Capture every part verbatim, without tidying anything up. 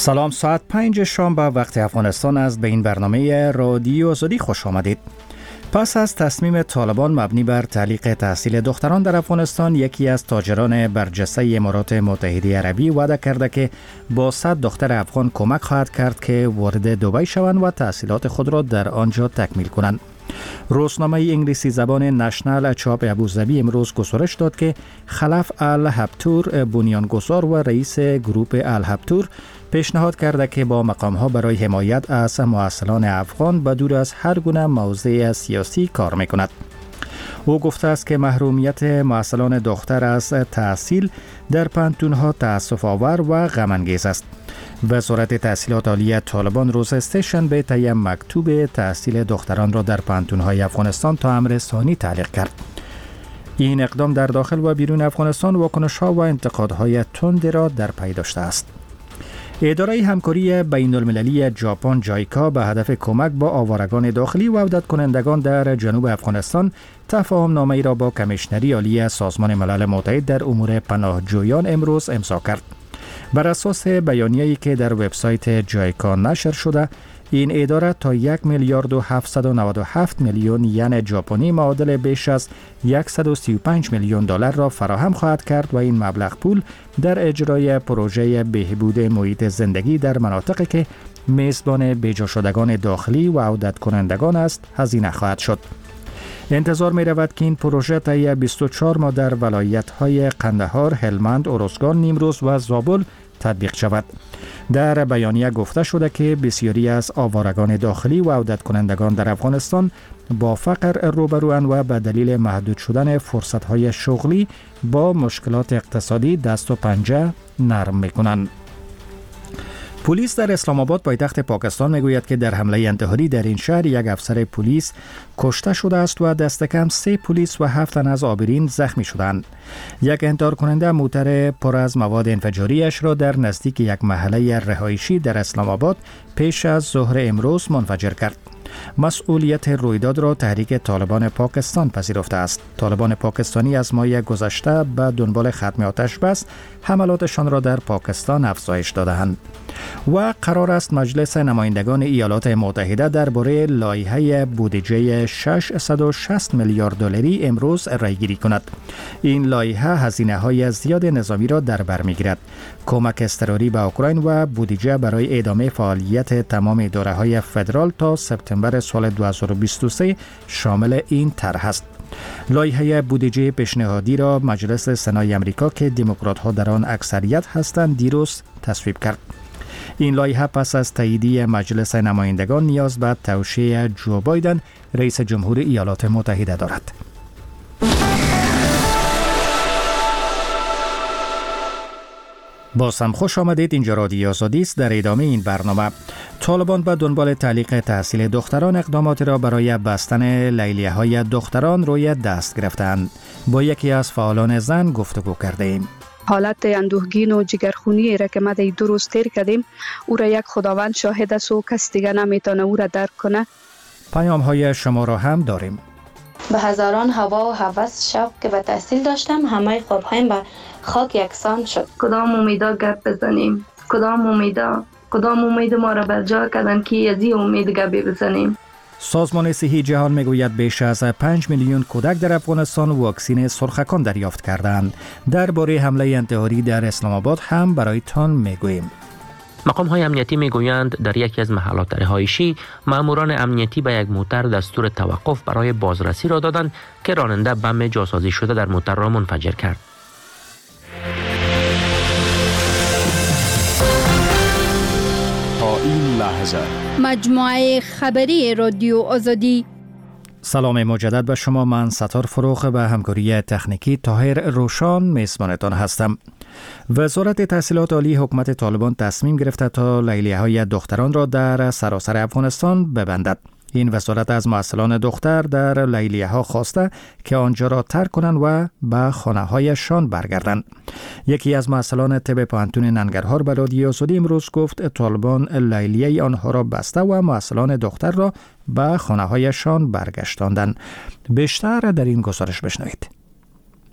سلام، ساعت پنج شام به وقت افغانستان است. به این برنامه رادیو آزادی خوش آمدید. پس از تصمیم طالبان مبنی بر تعلیق تحصیل دختران در افغانستان، یکی از تاجران برجسته امارات متحده عربی وعده کرده که با صد دختر افغان کمک خواهد کرد که وارد دبی شوند و تحصیلات خود را در آنجا تکمیل کنند. روزنامه انگلیسی زبان نشنل چاپ ابوظبی امروز گزارش داد که خلف الهبتور، بنیانگذار و رئیس گروه الهبتور، پیشنهاد کرده که با مقام‌ها برای حمایت از مؤصلان افغان به دور از هر گونه موضع سیاسی کار می‌کند. او گفته است که محرومیت مؤصلان دختر از تحصیل در پانتون‌ها تأسف‌آور و غم‌انگیز است. وزارت تحصیلات عالی طالبان روز سه‌شنبه طی مکتوب تحصیل دختران را در پانتون‌های افغانستان تا امر ثانی تعلیق کرد. این اقدام در داخل و بیرون افغانستان واکنش‌ها و انتقادهای تندی را در پی داشته است. اداره همکاری بین المللی ژاپن جایکا به هدف کمک با آوارگان داخلی و عودت کنندگان در جنوب افغانستان تفاهم نامه‌ای را با کمیشنری عالی سازمان ملل متحد در امور پناهجویان امروز امضا کرد. بر اساس بیانیه‌ای که در وبسایت جایکا نشر شده، این اداره تا یک میلیارد و هفتصد و نود و هفت میلیون ین ژاپنی معادل بیش از صد و سی و پنج میلیون دلار را فراهم خواهد کرد و این مبلغ پول در اجرای پروژه بهبود محیط زندگی در مناطقی که میزبان بیجا شدگان داخلی و عودت کنندگان است هزینه خواهد شد. انتظار می رود که این پروژه طی بیست و چهار ماه در ولایت‌های قندهار، هلمند، ارزگان، نیمروز و زابل تطبیق شود. در بیانیه گفته شده که بسیاری از آوارگان داخلی و عودت کنندگان در افغانستان با فقر روبروان و به دلیل محدود شدن فرصت‌های شغلی با مشکلات اقتصادی دست و پنجه نرم می‌کنند. پلیس در اسلام آباد پایتخت پاکستان میگوید که در حمله انتحاری در این شهر یک افسر پلیس کشته شده است و دست کم سه پلیس و هفت تن از عابرین زخمی شدند. یک انتحار کننده موتر پر از مواد انفجاریش را در نزدیک یک محله رهایشی در اسلام آباد پیش از ظهر امروز منفجر کرد. مسئولیت رویداد را تحریک طالبان پاکستان پذیرفته است. طالبان پاکستانی از ماه گذشته به دنبال ختم آتش بس حملاتشان را در پاکستان افزایش داده‌اند. و قرار است مجلس نمایندگان ایالات متحده درباره لایحه بودجه ششصد و شصت میلیارد دلاری امروز رایگیری کند. این لایحه هزینه‌های زیاد نظامی را در بر می‌گیرد. کمک اضطراری به اوکراین و بودجه برای ادامه فعالیت تمام اداره‌های فدرال تا سپتامبر سال دو هزار و بیست و سه شامل این طرح است. لایحه بودجه پیشنهادی را مجلس سنای آمریکا که دموکرات‌ها در آن اکثریت هستند دیروز تصویب کرد. این لایحه پس از تایید مجلس نمایندگان نیاز به توشیح جو بایدن رئیس جمهور ایالات متحده دارد. باز هم خوش آمدید. اینجا رادیو آزادی است. در ادامه این برنامه، طالبان به دنبال تعلیق تحصیل دختران اقداماتی را برای بستن لیلیه‌های دختران روی دست گرفتند. با یکی از فعالان زن گفتگو کردیم. حالت اندوهگین و جگرخونی را که ما در دو روز تیر کردیم، او را یک خداوند شاهد است و کس دیگه نمیتونه او را درک کنه. پیام های شما را هم داریم. به هزاران هوا و هوس شوق که به تحصیل داشتم، همه خوابهایم به خاک یکسان شد. کدام امیدا گپ بزنیم؟ کدام امیدا؟ کدام امید ما را بر جا کردن که از این امید گپ بزنیم؟ سازمان صحی جهان میگوید بیش از پنج میلیون کودک در افغانستان واکسن سرخکان دریافت کردند. درباره حمله انتحاری در اسلام آباد هم برایتان میگوییم. مقام های امنیتی میگویند در یکی از محلات رهایشی ماموران امنیتی به یک موتر دستور توقف برای بازرسی را دادند که راننده بم جاسازی شده در موتر را منفجر کرد. تا این لحظه مجموعه خبری رادیو آزادی. سلام مجدد به شما. من ستار فروخ به همکاری تکنیکی طاهر روشان میزبانتان هستم. وزارت تحصیلات عالی حکومت طالبان تصمیم گرفته تا لیلیه‌های دختران را در سراسر افغانستان ببندد. این وزارت از مؤصلان دختر در لیلیه‌ها خواسته که آنجا را ترک کنند و به خانه‌هایشان برگردند. یکی از مؤصلان طب پانتون ننگرهار به رادیو آزادی امروز گفت طالبان لیلیه آنها را بسته و مؤصلان دختر را به خانه‌هایشان برگشتاندند. بیشتر در این گزارش بشنوید.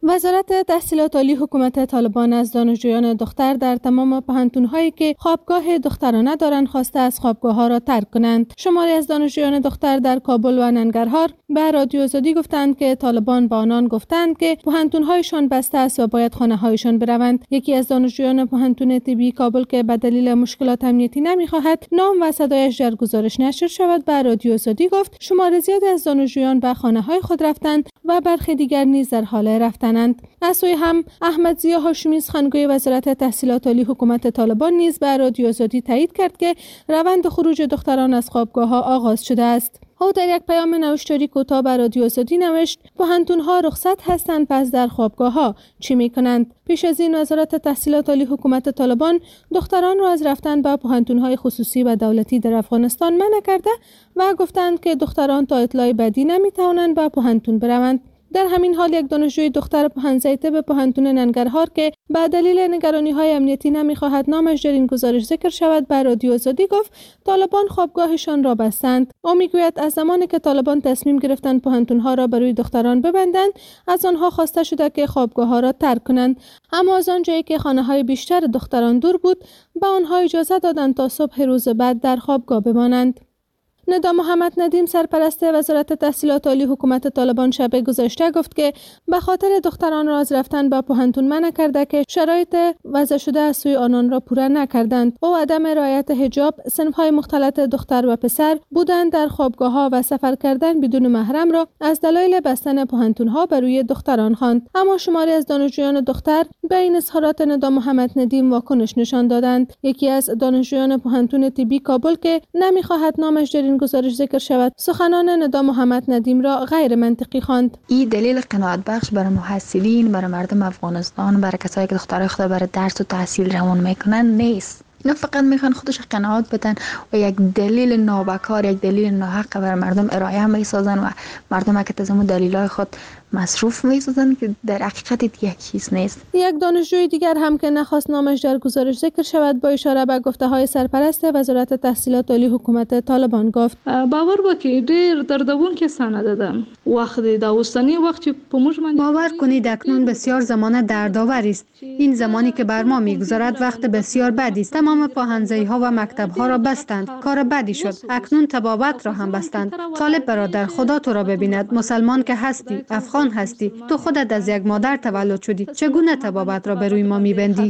وزارت تحصیلات عالی حکومت طالبان از دانشجویان دختر در تمام پوهنتون‌هایی که خوابگاه دخترانه دارند خواسته از خوابگاه‌ها را ترک کنند. شماری از دانشجویان دختر در کابل و ننگرهار به رادیو آزادی گفتند که طالبان با آنان گفتند که پوهنتون‌هایشان بسته است و باید خانه‌هایشان بروند. یکی از دانشجویان پوهنتون طبی کابل که به دلیل مشکلات امنیتی نمی‌خواهد نام و صدایش در گزارش نشر شود به رادیو آزادی گفت شمار زیادی از دانشجویان به خانه‌های خود رفتند و برخی دیگر نیز در حال رفتن. از سوی هم احمد ضیا هاشمی سخنگوی وزارت تحصیلات عالی حکومت طالبان نیز به رادیو آزادی تایید کرد که روند خروج دختران از خوابگاه‌ها آغاز شده است. او در یک پیام نوشتاری کوتاه به رادیو آزادی نوشت پوهنتون‌ها رخصت هستند پس در خوابگاه‌ها چی می‌کنند؟ پیش از این وزارت تحصیلات عالی حکومت طالبان دختران را از رفتن به پوهنتون‌های خصوصی و دولتی در افغانستان منع کرده و گفتند که دختران تا اطلاع بعدی نمی‌توانند به پوهنتون بروند. در همین حال یک دانشجوی دختر پوهنځی طب پوهنتون ننگرهار که به دلیل نگرانی‌های امنیتی نمی‌خواهد نامش در این گزارش ذکر شود به رادیو آزادی گفت طالبان خوابگاهشان را بستند. او میگوید از زمانی که طالبان تصمیم گرفتند پوهنتون‌ها را برای دختران ببندند از آنها خواسته شده که خوابگاه‌ها را ترک کنند، اما از آنجایی که خانه‌های بیشتر دختران دور بود به آنها اجازه دادند تا صبح روز بعد در خوابگاه بمانند. ندا محمد ندیم سرپرست وزارت تحصیلات عالی حکومت طالبان شب گذشته گفت که به خاطر دختران را از رفتن به پوهنتون منع کرده که شرایط وضع شده از سوی آنان را پوره نکردند. او عدم رعایت حجاب، صنف‌های مختلط دختر و پسر، بودن در خوابگاه‌ها و سفر کردن بدون محرم را از دلایل بستن پوهنتون‌ها بر روی دختران خواند. اما شماری از دانشجویان دختر به این اظهارات ندا محمد ندیم واکنش نشان دادند. یکی از دانشجویان پوهنتون طبی کابل که نمی‌خواهد نامش در گزارش ذکر شود سخنان ندا محمد ندیم را غیر منطقی خواند. این دلیل قناعت بخش برای محصلین، برای مردم افغانستان، برای کسایی که دخترای خود برای درس و تحصیل روان میکنن نیست. اینا فقط میخوان خودش قناعت بدن و یک دلیل نابکار، یک دلیل ناحق برای مردم ارائه میسازن و مردم که تزمو دلیلای خود مصروف میسازن که در حقیقت یک چیز نیست. یک دانشجوی دیگر هم که نخواست نامش در گزارش ذکر شود با اشاره به گفته های سرپرست وزارت تحصیلات عالی حکومت طالبان گفت باور وکړئ ډېر دردونکې سند ده. وخت د اوسنی وخت په موږ باندې باور کنید اکنون بسیار زمان دردآور است. این زمانی که بر ما میگذرد وقت بسیار بدی است. تمام پوهنځی ها و مکتب ها را بستند. کار بدی شد. اکنون طبابت را هم بستند. طالب برادر خدا تو را ببیند. مسلمان که هستی، افغان هستی، تو خودت از یک مادر تولد شدی، چگونه طبابت را به روی ما میبندی؟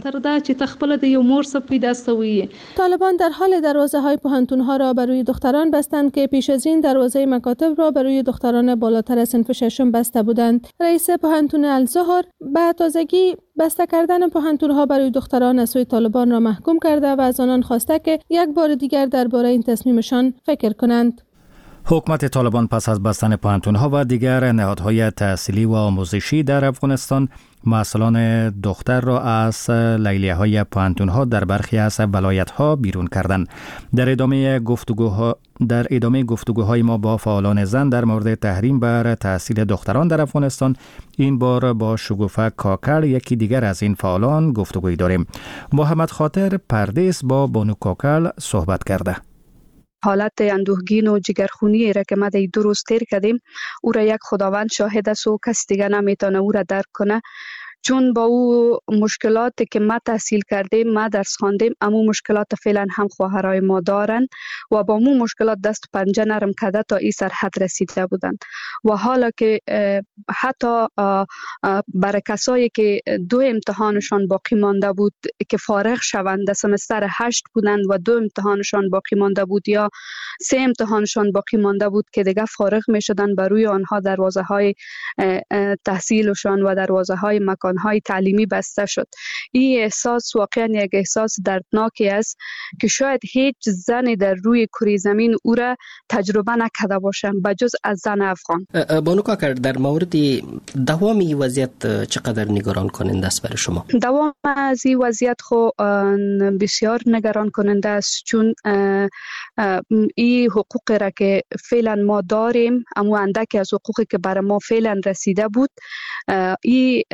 طالبان در حال دروازه های پوهنتون ها را بر روی دختران بستند که پیش از این دروازه مکاتب را بر روی دختران بالاتر از صنف ششم بسته بودند. رئیس پوهنتون الزهر به تازگی بسته کردن پوهنتون ها برای دختران از سوی طالبان را محکوم کرده و از آنان خواسته که یک بار دیگر درباره این تصمیمشان فکر کنند. حکومت طالبان پس از بستن پوهنتون‌ها و دیگر نهادهای تحصیلی و آموزشی در افغانستان مسئولان دختر را از لیلیه‌های پوهنتون‌ها در برخی از ولایت‌ها بیرون کردند. در ادامه گفتگوها در ادامه گفتگوهای ما با فعالان زن در مورد تحریم بر تحصیل دختران در افغانستان این بار با شگوفه کاکل یکی دیگر از این فعالان گفتگوی داریم. محمد خاطر پردیس با بانو کاکل صحبت کرده. حالت اندوهگین و جگرخونی را که ما در دو روز تیر کردیم او را یک خداوند شاهد است و کس دیگه نمیتونه او را درک کنه، چون با او مشکلاتی که ما تحصیل کردیم، ما درس خواندیم، امو مشکلات فعلا هم خواهرای ما دارن و با مو مشکلات دست پنجه نرم کرده تا این سرحد رسیده بودند و حالا که حتی برای کسایی که دو امتحانشان باقی مانده بود که فارغ شوند، سمستر هشت بودند و دو امتحانشان باقی مانده بود یا سه امتحانشان باقی مانده بود که دیگه فارغ می شدن، بر روی آنها دروازه های تحصیلشان و دروازه های مکان های تعلیمی بسته شد. این احساس واقعا یک احساس دردناکی است که شاید هیچ زنی در روی کره زمین او را تجربه نکرده باشم بجز از زن افغان. بانو کاکر، در مورد دوام این وضعیت چقدر نگران کننده است برای شما؟ دوام از این وضعیت خو بسیار نگران کننده است، چون این حقوق را که فعلا ما داریم، اما اندکی از حقوقی که برای ما فعلا رسیده بود، این از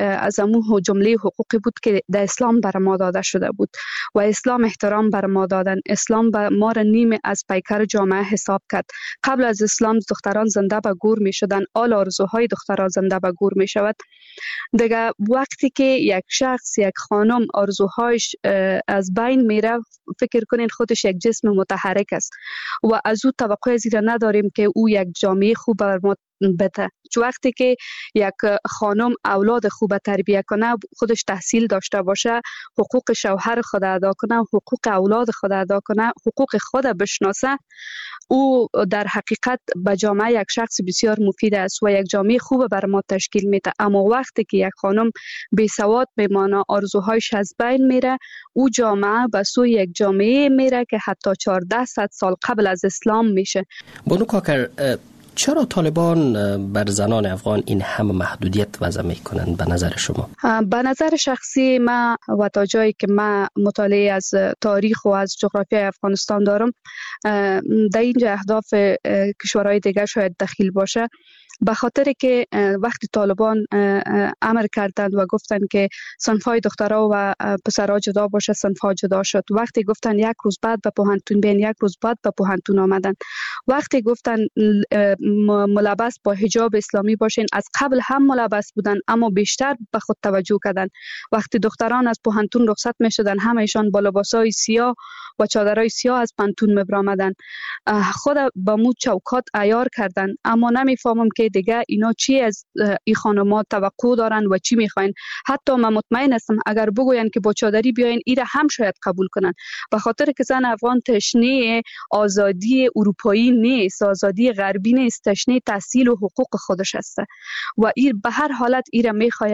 همون جمله حقوقی بود که در اسلام بر ما داده شده بود و اسلام احترام بر ما دادن. اسلام بر ما را نیم از پیکر جامعه حساب کرد. قبل از اسلام دختران زنده به گور می شدن، آل آرزوهای دختران زنده به گور می شود. دیگه وقتی که یک شخص، یک خانم آرزوهایش از بین میره، فکر کنین خودش یک جسم متحرک است و از او توقع زیرا نداریم که او یک جامعه خوب بر ما بده. چون وقتی که یک خانم اولاد خوب تربیت کنه، خودش تحصیل داشته باشه، حقوق شوهر خود ادا کنه، حقوق اولاد خود ادا کنه، حقوق خود بشناسه، او در حقیقت به جامعه یک شخص بسیار مفید است و یک جامعه خوب بر ما تشکیل میده. اما وقتی که یک خانم بی سواد میمانه، آرزوهایش از بین میره، او جامعه به سوی یک جامعه میره که حتی چهارده صد سال قبل از اسلام میشه. بانو کاکر، چرا طالبان بر زنان افغان این همه محدودیت وضع میکنند به نظر شما؟ به نظر شخصی ما و تا جایی که ما مطالعه از تاریخ و از جغرافیای افغانستان دارم، در اینجا اهداف کشورهای دیگر شاید دخیل باشه، به خاطر که وقتی طالبان امر کردند و گفتند که صنفهای دخترها و پسرها جدا باشه، صنفها جدا شد. وقتی گفتند یک روز بعد به پوهنتون بیاین، یک روز بعد به پوهنتون آمدن. وقتی گفتند ملبس با حجاب اسلامی باشین، از قبل هم ملبس بودن اما بیشتر به خود توجه کردن. وقتی دختران از پوهنتون رخصت می شدن، همه ایشان با لباسای سیاه و چادرای سیاه از پوهنتون می برآمدن. خود با مو چوکات عیار کردن. اما نمیفهمم که دیگه اینا چی از این خانم‌ها توقع دارن و چی میخواین. حتی من مطمئن هستم اگر بگوین که با چادری بیاین، ایره هم شاید قبول کنن، به خاطر که زن افغان تشنه آزادی اروپایی نیست، آزادی غربی نیست، تشنه تحصیل و حقوق خودش است و این به هر حالت ایره میخواد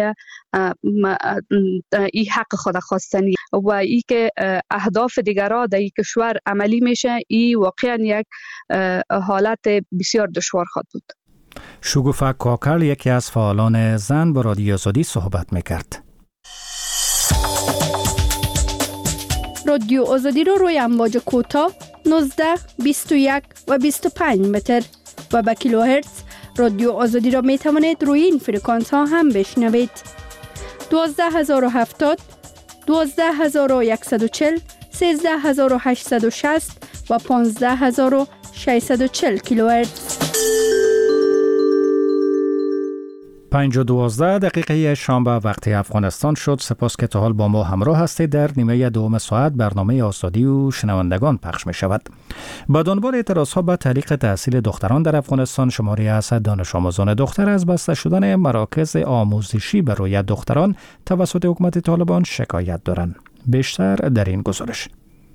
این حق خود خواستنی و ای که اهداف دیگرها در این کشور عملی میشه، این واقعا یک حالت بسیار دشوار خواهد بود. شگوفه کاکر یکی از فعالان زن با رادیو آزادی صحبت میکرد. رادیو آزادی رو روی امواج کوتاه نوزده، بیست و یک و بیست و پنج متر و با کیلوهرتز رادیو آزادی را می توانید روی این فرکانس ها هم بشنوید. دوازده هزار و هفتاد، دوازده هزار و صد و چهل، سیزده هزار و هشتصد و شصت و پانزده هزار و ششصد و چهل کیلوهرتز. پنج و دوازده دقیقه شنبه وقت افغانستان شد. سپاس که تا حال با ما همراه هستید. در نیمه دوم ساعت برنامه آزادی و شنوندگان پخش می شود. با دنبال اعتراض ها به تعلیق تحصیل دختران در افغانستان، شماری از دانش آموزان دختر از بسته شدن مراکز آموزشی برای دختران توسط حکومت طالبان شکایت دارند. بیشتر در این گزارش.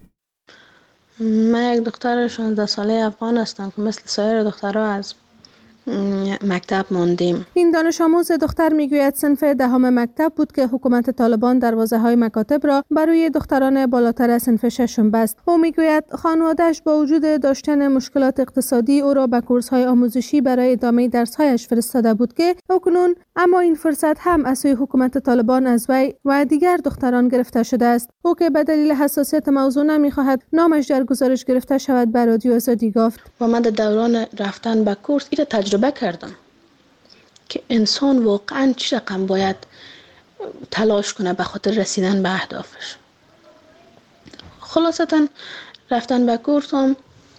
من یک دختر شانزده ساله افغان هستم که مثل سایر دخترها از مکتب ماندیم. این دانش آموز دختر میگوید صنف دهم مکتب بود که حکومت طالبان دروازه های مکاتب را برای دختران بالاتر از صنف ششم بست. او میگوید خانواده‌اش با وجود داشتن مشکلات اقتصادی او را به کورس های آموزشی برای ادامه درس هایش فرستاده بود که اکنون اما این فرصت هم از سوی حکومت طالبان از وی و دیگر دختران گرفته شده است. او که به دلیل حساسیت موضوع نمیخواهد نامش در گزارش گرفته شود به رادیو آزادی گفت: و من در دوران رفتن به کورس این تجربه کردم که انسان واقعا چه رقم باید تلاش کنه به خاطر رسیدن به اهدافش. خلاصتا رفتن به کورس هم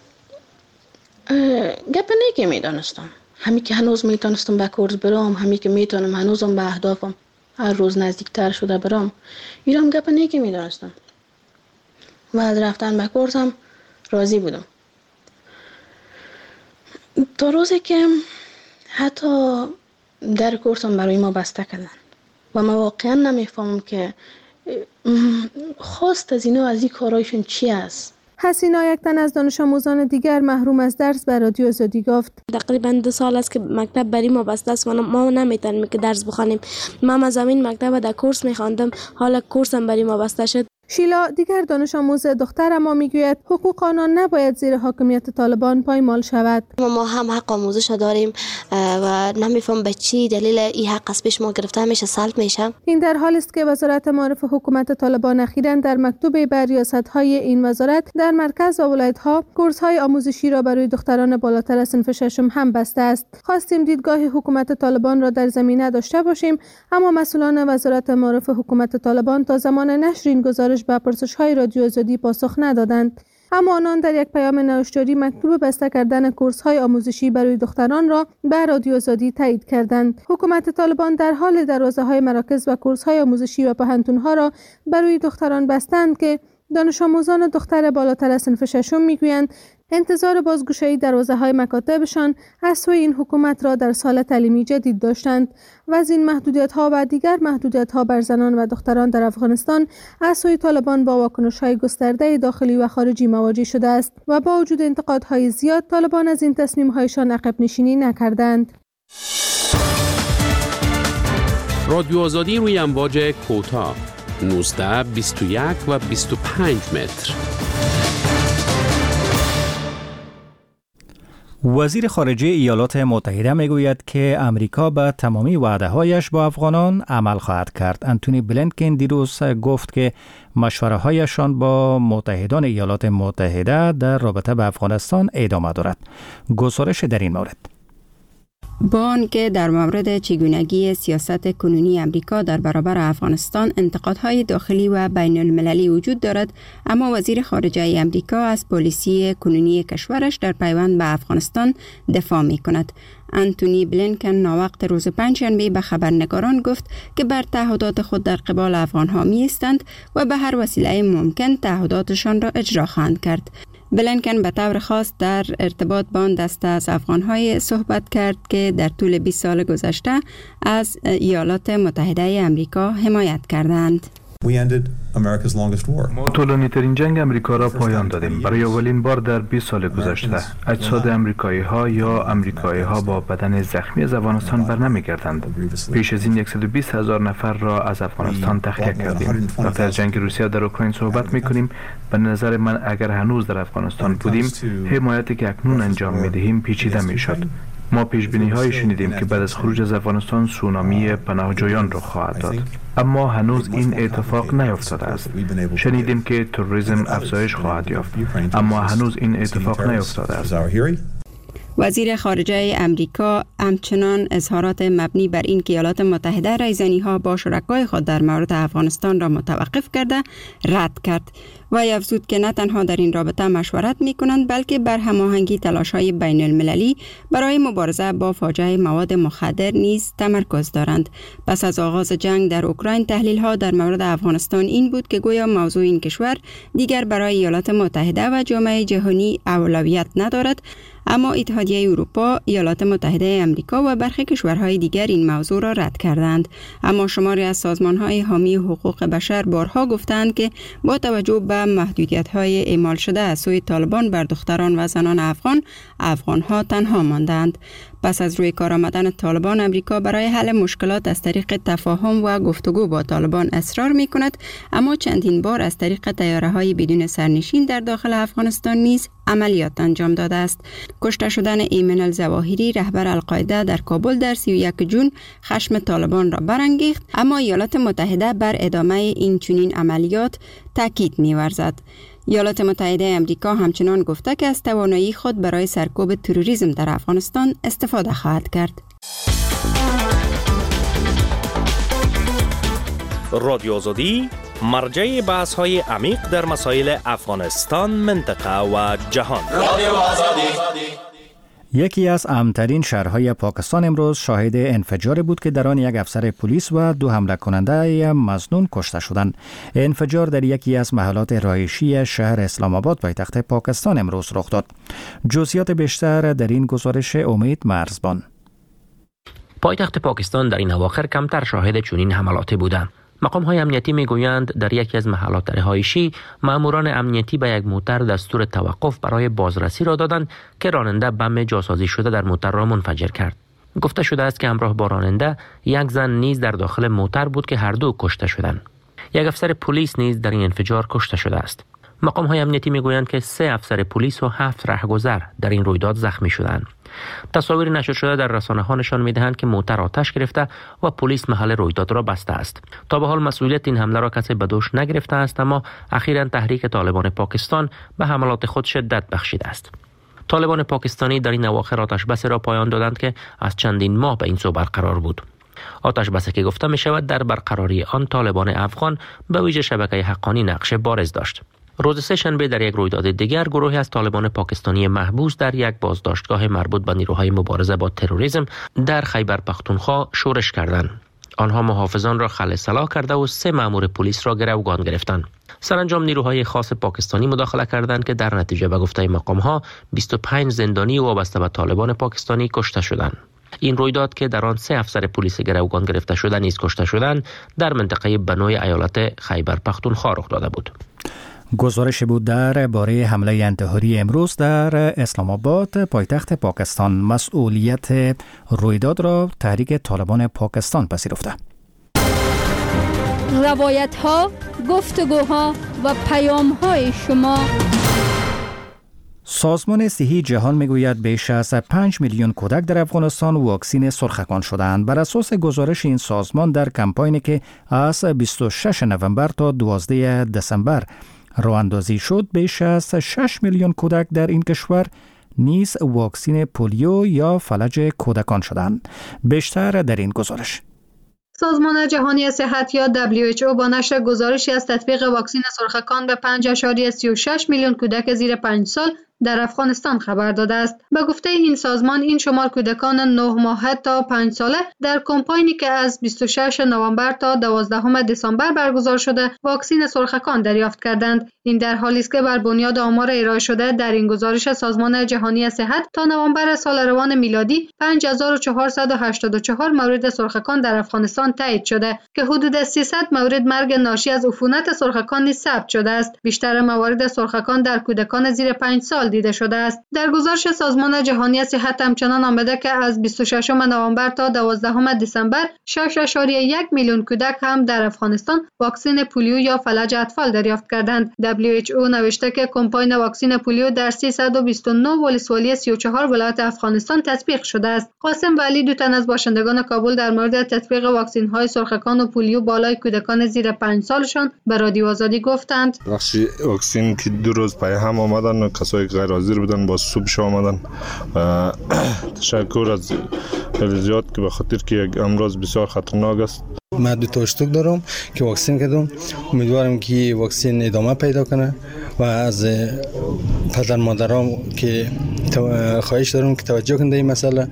گپ نیکی میدانستم. همین که هنوز میتونستم به کورس برام، همین که میتونم هنوزم به اهدافم هر روز نزدیکتر شده برام، اینم گپ نیکی میدانستم و از رفتن به کورس هم راضی بودم، تا روزی که حتی در کورس هم برای ما بسته کردن و من واقعا نمیفهمم که خواست از اینا، از این کارایشون چی است. حسینا یک تن از دانش آموزان دیگر محروم از درس به رادیو آزادی گفت: تقریبا دو سال است که مکتب برای ما بسته است و ما نمیتونیم که درس بخوانیم. ما از زمین مکتب در کورس میخواندم، حالا کورس هم برای ما بسته شد. شیلا دیگر دانش آموز دختر ما میگوید حقوق آنان نباید زیر حاکمیت طالبان پایمال شود. ما هم حق آموزش داریم و نمیفهم به چی دلیل این حق از پیش ما گرفته میشه سلب میشه. این در حالی است که وزارت معارف حکومت طالبان اخیراً در مکتوب بر ریاست‌های این وزارت در مرکز و ولایت‌ها کورس‌های آموزشی را برای دختران بالاتر از صنف ششم هم بسته است. خواستیم دیدگاه حکومت طالبان را در زمینه داشته باشیم، اما مسئولان وزارت معارف حکومت طالبان تا زمان نشر این گزارش به پرسش‌های رادیو آزادی پاسخ ندادند. اما آنان در یک پیام نوشتاری مکتوب بسته کردن کورس‌های آموزشی برای دختران را به رادیو آزادی تایید کردند. حکومت طالبان در حال دروازه‌های مراکز و کورس‌های آموزشی و پهنتون‌ها را برای دختران بستند که دانش آموزان دختر بالاتر از صنف ششم میگویند انتظار بازگشایی دروازه‌های مکاتبشان از سوی این حکومت را در سال تعلیمی جدید داشتند و از این محدودیت‌ها و دیگر محدودیت‌ها بر زنان و دختران در افغانستان از سوی طالبان با واکنش‌های گسترده داخلی و خارجی مواجه شده است و با وجود انتقادهای زیاد طالبان از این تصمیم‌هایشان عقب نشینی نکردند. رادیو آزادی روی امواج کوتاه نوزده، بیست و یک و بیست و پنج متر. وزیر خارجه ایالات متحده میگوید که امریکا به تمامی وعده‌هایش با افغانان عمل خواهد کرد. انتونی بلینکن دیروز گفت که مشوره‌هایشان با متحدان ایالات متحده در رابطه به افغانستان ادامه دارد. گزارش در این مورد. با آنکه در مورد چگونگی سیاست کنونی امریکا در برابر افغانستان انتقادهای داخلی و بین المللی وجود دارد، اما وزیر خارجه امریکا از پالیسی کنونی کشورش در پیوند به افغانستان دفاع می کند. انتونی بلینکن ناوقت روز پنجشنبه به خبرنگاران گفت که بر تعهدات خود در قبال افغانها می ایستند و به هر وسیله ممکن تعهداتشان را اجرا خواهند کرد. بلینکن به طور خاص در ارتباط با آن دسته از افغان‌های صحبت کرد که در طول بیست سال گذشته از ایالات متحده امریکا حمایت کردند. ما طولانی ترین جنگ امریکا را پایان دادیم. برای اولین بار در بیست سال گذشته اجساد امریکایی ها یا امریکایی ها با بدن زخمی از افغانستان بر نمی گردند. پیش از این صد و بیست هزار نفر را از افغانستان تخلیه کردیم. وقتی از جنگ روسیه در اوکراین صحبت می کنیم، به نظر من اگر هنوز در افغانستان بودیم، حمایتی که اکنون انجام می دهیم پیچیده می شد. ما پیش بینی هایی شنیدیم که بعد از خروج از افغانستان سونامی پناهجویان رخ خواهد داد، اما هنوز این اتفاق نیفتاده است. شنیدیم که تروریسم افزایش خواهد یافت، اما هنوز این اتفاق نیفتاده است. وزیر خارجه امریکا همچنان اظهارات مبنی بر این که ایالات متحده رایزنی‌ها با شرکای خود در مورد افغانستان را متوقف کرده رد کرد و افزود که نه تنها در این رابطه مشورت می‌کنند بلکه بر هماهنگی تلاش‌های بین المللی برای مبارزه با فاجعه مواد مخدر نیز تمرکز دارند. پس از آغاز جنگ در اوکراین تحلیل‌ها در مورد افغانستان این بود که گویا موضوع این کشور دیگر برای ایالات متحده و جامعه جهانی اولویت ندارد، اما اتحادیه اروپا، ایالات متحده امریکا و برخی کشورهای دیگر این موضوع را رد کردند. اما شماری از سازمان‌های حامی حقوق بشر بارها گفتند که با توجه به محدودیت‌های اعمال شده از سوی طالبان بر دختران و زنان افغان، افغان‌ها تنها ماندند. پس از روی کار آمدن طالبان، امریکا برای حل مشکلات از طریق تفاهم و گفتگو با طالبان اصرار می کند، اما چندین بار از طریق طیاره‌های بدون سرنشین در داخل افغانستان نیز عملیات انجام داده است. کشته شدن ایمن الظواهری رهبر القاعده در کابل در سی و یک جون خشم طالبان را برانگیخت، اما ایالات متحده بر ادامه این چنین عملیات تاکید می‌ورزد. ایالات متحده امریکا همچنان گفته که از توانایی خود برای سرکوب تروریسم در افغانستان استفاده خواهد کرد. رادیو آزادی مرجع بحث های عمیق در مسائل افغانستان، منطقه و جهان. رادیو آزادی. یکی از امن‌ترین شهرهای پاکستان امروز شاهد انفجاری بود که در آن یک افسر پلیس و دو حمله کننده مظنون کشته شدند. انفجار در یکی از محلات رهایشی شهر اسلام آباد پایتخت پاکستان امروز رخ داد. جزئیات بیشتر در این گزارش امید مرزبان. پایتخت پاکستان در این اواخر کمتر شاهد چنین حملاتی بوده. مقام‌های امنیتی میگویند در یکی از محلات رهایشی ماموران امنیتی به یک موتر دستور توقف برای بازرسی را دادند که راننده بم جاسازی شده در موتر را منفجر کرد. گفته شده است که همراه با راننده یک زن نیز در داخل موتر بود که هر دو کشته شدند. یک افسر پلیس نیز در این انفجار کشته شده است. مقام های امنیتی میگویند که سه افسر پلیس و هفت رهگذر در این رویداد زخمی شدند. تصاویر نشر شده در رسانه ها نشان میدهند که موتر آتش گرفته و پلیس محل رویداد را بسته است. تا به حال مسئولیت این حمله را کسی به دوش نگرفته است، اما اخیراً تحریک طالبان پاکستان به حملات خود شدت بخشیده است. طالبان پاکستانی در این اواخر آتش بس را پایان دادند که از چندین ماه به این سو برقرار بود. آتش بسی که گفته می شود در برقراری آن طالبان افغان به ویژه شبکه حقانی نقش بارز داشت. روز سه شنبه در یک رویداد دیگر گروهی از طالبان پاکستانی محبوس در یک بازداشتگاه مربوط به نیروهای مبارزه با تروریسم در خیبر پختونخوا شورش کردند. آنها محافظان را خلع سلاح کرده و سه مأمور پلیس را گروگان گرفتند. سرانجام نیروهای خاص پاکستانی مداخله کردند که در نتیجه به گفته مقام‌ها بیست و پنج زندانی وابسته به طالبان پاکستانی کشته شدند. این رویداد که در آن سه افسر پلیس گروگان گرفته شده نیز کشته شدند در منطقه بنوی ایالت خیبر پختونخوا رخ داده بود. گزارش بود در باره حمله انتحاری امروز در اسلام آباد پایتخت پاکستان. مسئولیت رویداد را تحریک طالبان پاکستان پذیرفته. روایت ها، گفتگوها و پیام های شما. سازمان صحی جهان میگوید بیش از پنج میلیون کودک در افغانستان واکسین سرخکان شدند. بر اساس گزارش این سازمان در کمپاینی که از بیست و ششم نوامبر تا دوازدهم دسامبر راه اندازی شد، بیش از شش میلیون کودک در این کشور نیز واکسین پولیو یا فلج کودکان شدند. بیشتر در این گزارش. سازمان جهانی صحت یا دبلیو اچ او با نشر گزارشی از تطبیق واکسن سرخکان به پنج ممیز سی و شش میلیون کودک زیر پنج سال در افغانستان خبر داده است. به گفته این سازمان این شمار کودکان نه ماهه تا پنج ساله در کمپاینی که از بیست و ششم نوامبر تا دوازدهم دسامبر برگزار شده واکسن سرخکان دریافت کردند. این در حالی است که بر بنیاد آمار ارائه شده در این گزارش سازمان جهانی صحت تا نوامبر سال روان میلادی پنج هزار و چهارصد و هشتاد و چهار مورد سرخکان در افغانستان تایید شده که حدود سیصد مورد مرگ ناشی از عفونت سرخکان نیز ثبت شده است. بیشتر موارد سرخکان در کودکان زیر پنج سال دیده شده است. در گزارش سازمان جهانی صحت همچنان آمده که از بیست و ششم نوامبر تا دوازدهم دسامبر شش ممیز یک میلیون کودک هم در افغانستان واکسن پولیو یا فلج اطفال دریافت کردند. دبلیو اچ او نوشته که کمپاین واکسن پولیو در سیصد و بیست و نه ولسوالی سی و چهار ولایت افغانستان تطبیق شده است. قاسم ولی دو تن از باشندگان کابل در مورد تطبیق واکسن های سرخکان و پولیو بالای کودکان زیر پنج سالشان به رادیو آزادی گفتند. بخش واکسن که دو روز پای هم آمدن، کسایی که غیر حاضر بودن با صبح آمدن و تشکر از زیاد که به خاطر که یک امراض بسیار خطرناک است. من دو تا اشتک دارم که واکسن کردم. امیدوارم که واکسن ادامه پیدا کنه و از پدر مادرام که خواهش دارم که توجه کنند این مسئله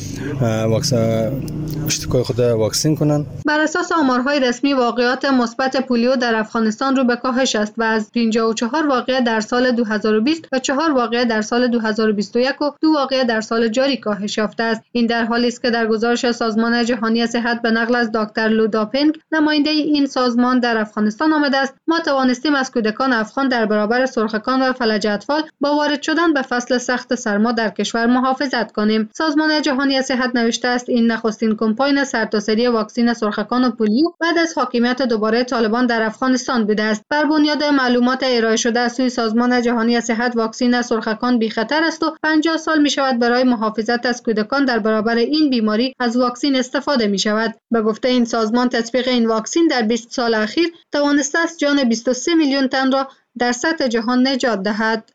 واکسن اشتکای خود واکسن کنن. بر اساس آمارهای رسمی واقعات مثبت پولیو در افغانستان رو به کاهش است و از پنجاه و چهار واقعه در سال دو هزار و بیست و چهار واقعه در سال دو هزار و بیست و یک و دو واقعه در سال جاری کاهش یافته است. این در حالی است که در گزارش سازمان جهانی صحت به نقل از دکتر لوداپنگ نماینده این سازمان در افغانستان آمده است: ما توانستیم از کودکان افغان در برابر سرخکان و فلج اطفال با وارد شدن به فصل سخت سرما در کشور محافظت کنیم. سازمان جهانی صحت نوشته است این نخستین کمپاین سرتاسری واکسن سرخکان و پولیو بعد از حاکمیت دوباره طالبان در افغانستان بوده است. بر بنیاد معلومات ارائه شده از سوی سازمان جهانی صحت واکسن سرخکان بی خطر است و پنجاه سال می شود برای محافظت از کودکان در برابر این بیماری از واکسن استفاده می شود. به گفته این سازمان تطبیق این واکسن در بیست سال اخیر توانسته است جان بیست و سه میلیون تن را در سطح جهان نجات دهد.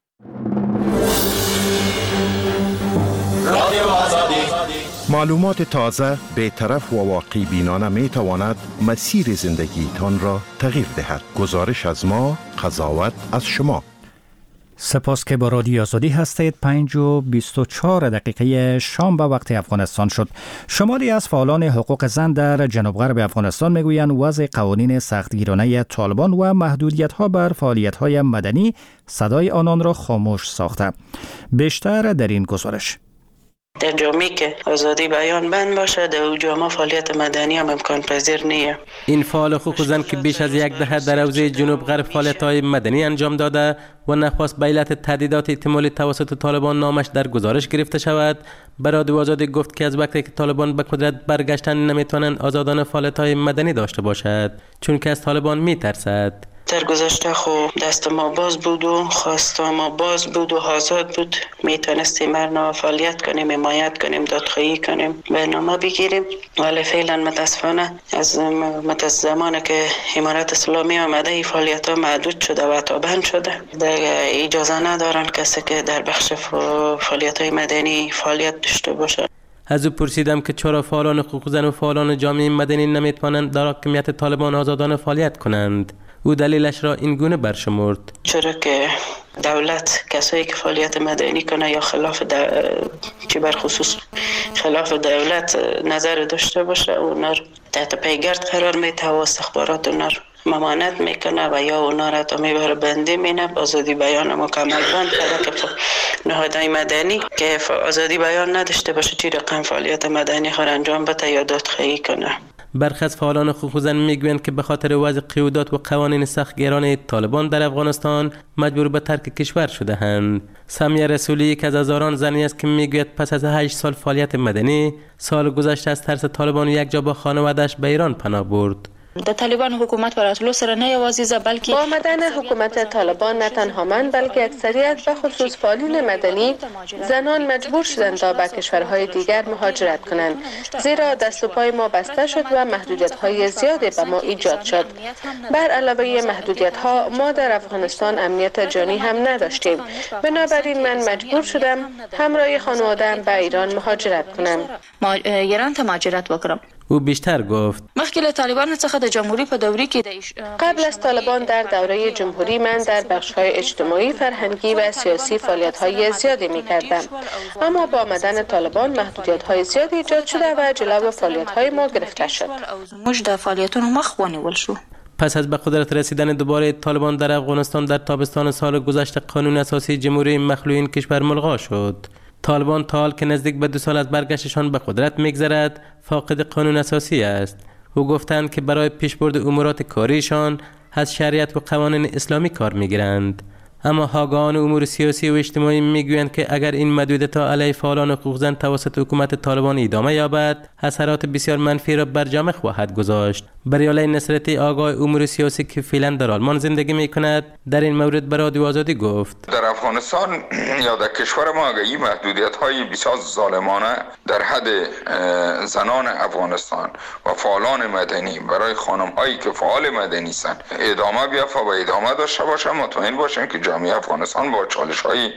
معلومات تازه، بی‌طرف و واقع بینانه می تواند مسیر زندگی تان را تغییر دهد. گزارش از ما، قضاوت از شما. سپاس که با رادیو آزادی هستید. پنج و بیست و چهار دقیقه شام به وقت افغانستان شد. شماری از فعالان حقوق زن در جنوب غرب افغانستان میگویند وضع قوانین سختگیرانه طالبان و محدودیت‌ها بر فعالیت‌های مدنی صدای آنان را خاموش ساخته. بیشتر در این گزارش. در جامعه که آزادی بیان بند باشه در او جامعه فعالیت مدنی هم امکان پذیر نیه. این فعال حقوق زن که بیش از یک دهه در حوزه جنوب غرب فعالیت‌های مدنی انجام داده و نخواست به علت تهدیدات احتمالی توسط طالبان نامش در گزارش گرفته شود، به رادیو آزادی گفت که از وقتی که طالبان به قدرت برگشتن نمیتونن آزادانه فعالیت‌های مدنی داشته باشد چون که از طالبان میترسد. در گذشته خو دست ما باز بود و خواسته ما باز بود و آزاد بود، میتونستیم مرنا فعالیت کنیم، حمایت کنیم، دادخواهی کنیم، برنامه بگیریم، ولی فعلا متاسفانه از متأسف زمانی که امارت اسلامی آمده این فعالیت ها محدود شده و تا بند شده. در اجازه ندارن کسی که در بخش فعالیت های مدنی فعالیت داشته باشه. از او پرسیدم که چرا فعالان حقوق زن و فعالان جامعه مدنی نمیتوانند در حاکمیت طالبان آزادانه فعالیت کنند. او دلیلش را این گونه برشمرد: چرا که دولت کسایی که فعالیت مدنی کنه یا خلاف چی بر خصوص خلاف دولت نظر داشته باشه اونا تحت پیگرد قرار میده و استخبارات اونا ممانعت میکنه و یا اونا را تا میبره بندی مینه. آزادی بیان مکمل بند کرده که نهادهای مدنی که آزادی بیان نداشته باشه چی رقم فعالیت مدنی خود انجام بده یا دادخواهی کنه. برخی از فعالان حقوق زن میگویند که به خاطر وضع قیودات و قوانین سختگیرانه طالبان در افغانستان مجبور به ترک کشور شده اند. سمیه رسولی یک از هزاران زنی است که میگوید پس از هشت سال فعالیت مدنی سال گذشته از ترس طالبان یک جا با خانواده‌اش به ایران پناه برد. د طالبان حکومت پر اتلو سره نه یوازې ز بلکې با آمدن حکومت طالبان نه تنها من بلکه اکثریت به خصوص فعالین مدنی زنان مجبور شدند تا به کشورهای دیگر مهاجرت کنند، زیرا دست و پای ما بسته شد و محدودیت‌های زیادی به ما ایجاد شد. بر علاوه محدودیت‌ها ما در افغانستان امنیت جانی هم نداشتیم، بنابراین من مجبور شدم همراه خانواده‌ام به ایران مهاجرت کنم. ما ایران ته مهاجرت وکړم. او بیشتر گفت: مخکې له طالبان څخه د جمهوریت په دورې کې قبل از طالبان در دوره جمهوری من در بخش‌های اجتماعی، فرهنگی و سیاسی فعالیت‌های زیادی می‌کردم، اما با آمدن طالبان محدودیت‌های زیادی ایجاد شده و جلو فعالیت‌های ما گرفته شد. موږ د فعالیتونو مخ ونیول شو. پس از به قدرت رسیدن دوباره طالبان در افغانستان در تابستان سال گذشته قانون اساسی جمهوری مخلوع این کشور ملغا شد. طالبان تا حال که نزدیک به دو سال از برگشتشان به قدرت میگذرد فاقد قانون اساسی است. او گفتند که برای پیشبرد امورات کاریشان از شریعت و قوانین اسلامی کار میگیرند، اما حاگاهان امور سیاسی و اجتماعی میگویند که اگر این محدودیت‌ها علیه فعالان حقوق زن توسط حکومت طالبان ادامه یابد اثرات بسیار منفی را بر جامعه خواهد گذاشت. بریاله نصرتی آگاه امور سیاسی که فعلا در آلمان زندگی میکند در این مورد به رادیو آزادی گفت: در افغانستان یا در کشور ما اگر این محدودیت‌های بسیار ظالمانه در حد زنان افغانستان و فعالان مدنی برای خانم‌هایی که فعال مدنی هستند ادامه بیافته و ادامه داشته باشه، مطمئن باشیم که جامعه افغانستان با چالش‌های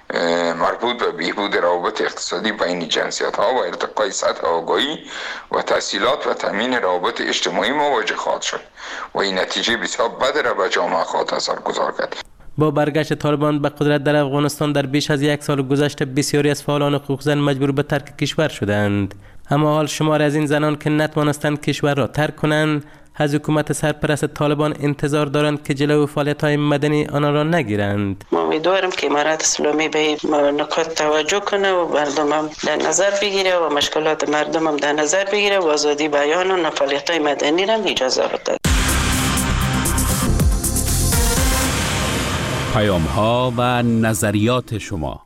مربوط به بهبود روابط اقتصادی بین جنسیت‌ها و ارتقای سطح آگاهی و تحصیلات و تامین روابط اجتماعی مواجه خواهد شد و این نتیجه بسیار بد را به جامعه خواهد اثرگذار کرد. با برگشت طالبان به قدرت در افغانستان در بیش از یک سال گذشته بسیاری از فعالان حقوق زن مجبور به ترک کشور شدند، اما حال شمار از این زنان که نتوانستند کشور را ترک کنند از حکومت سرپرست طالبان انتظار دارند که جلو فعالیت‌های مدنی آنها را نگیرند. ما امیدوارم که امارت اسلامی به این نکات توجه کنه و مردم هم در نظر بگیره و مشکلات مردم هم در نظر بگیره و آزادی بیان و فعالیت‌های مدنی را اجازه بده. پیام‌ها و نظریات شما.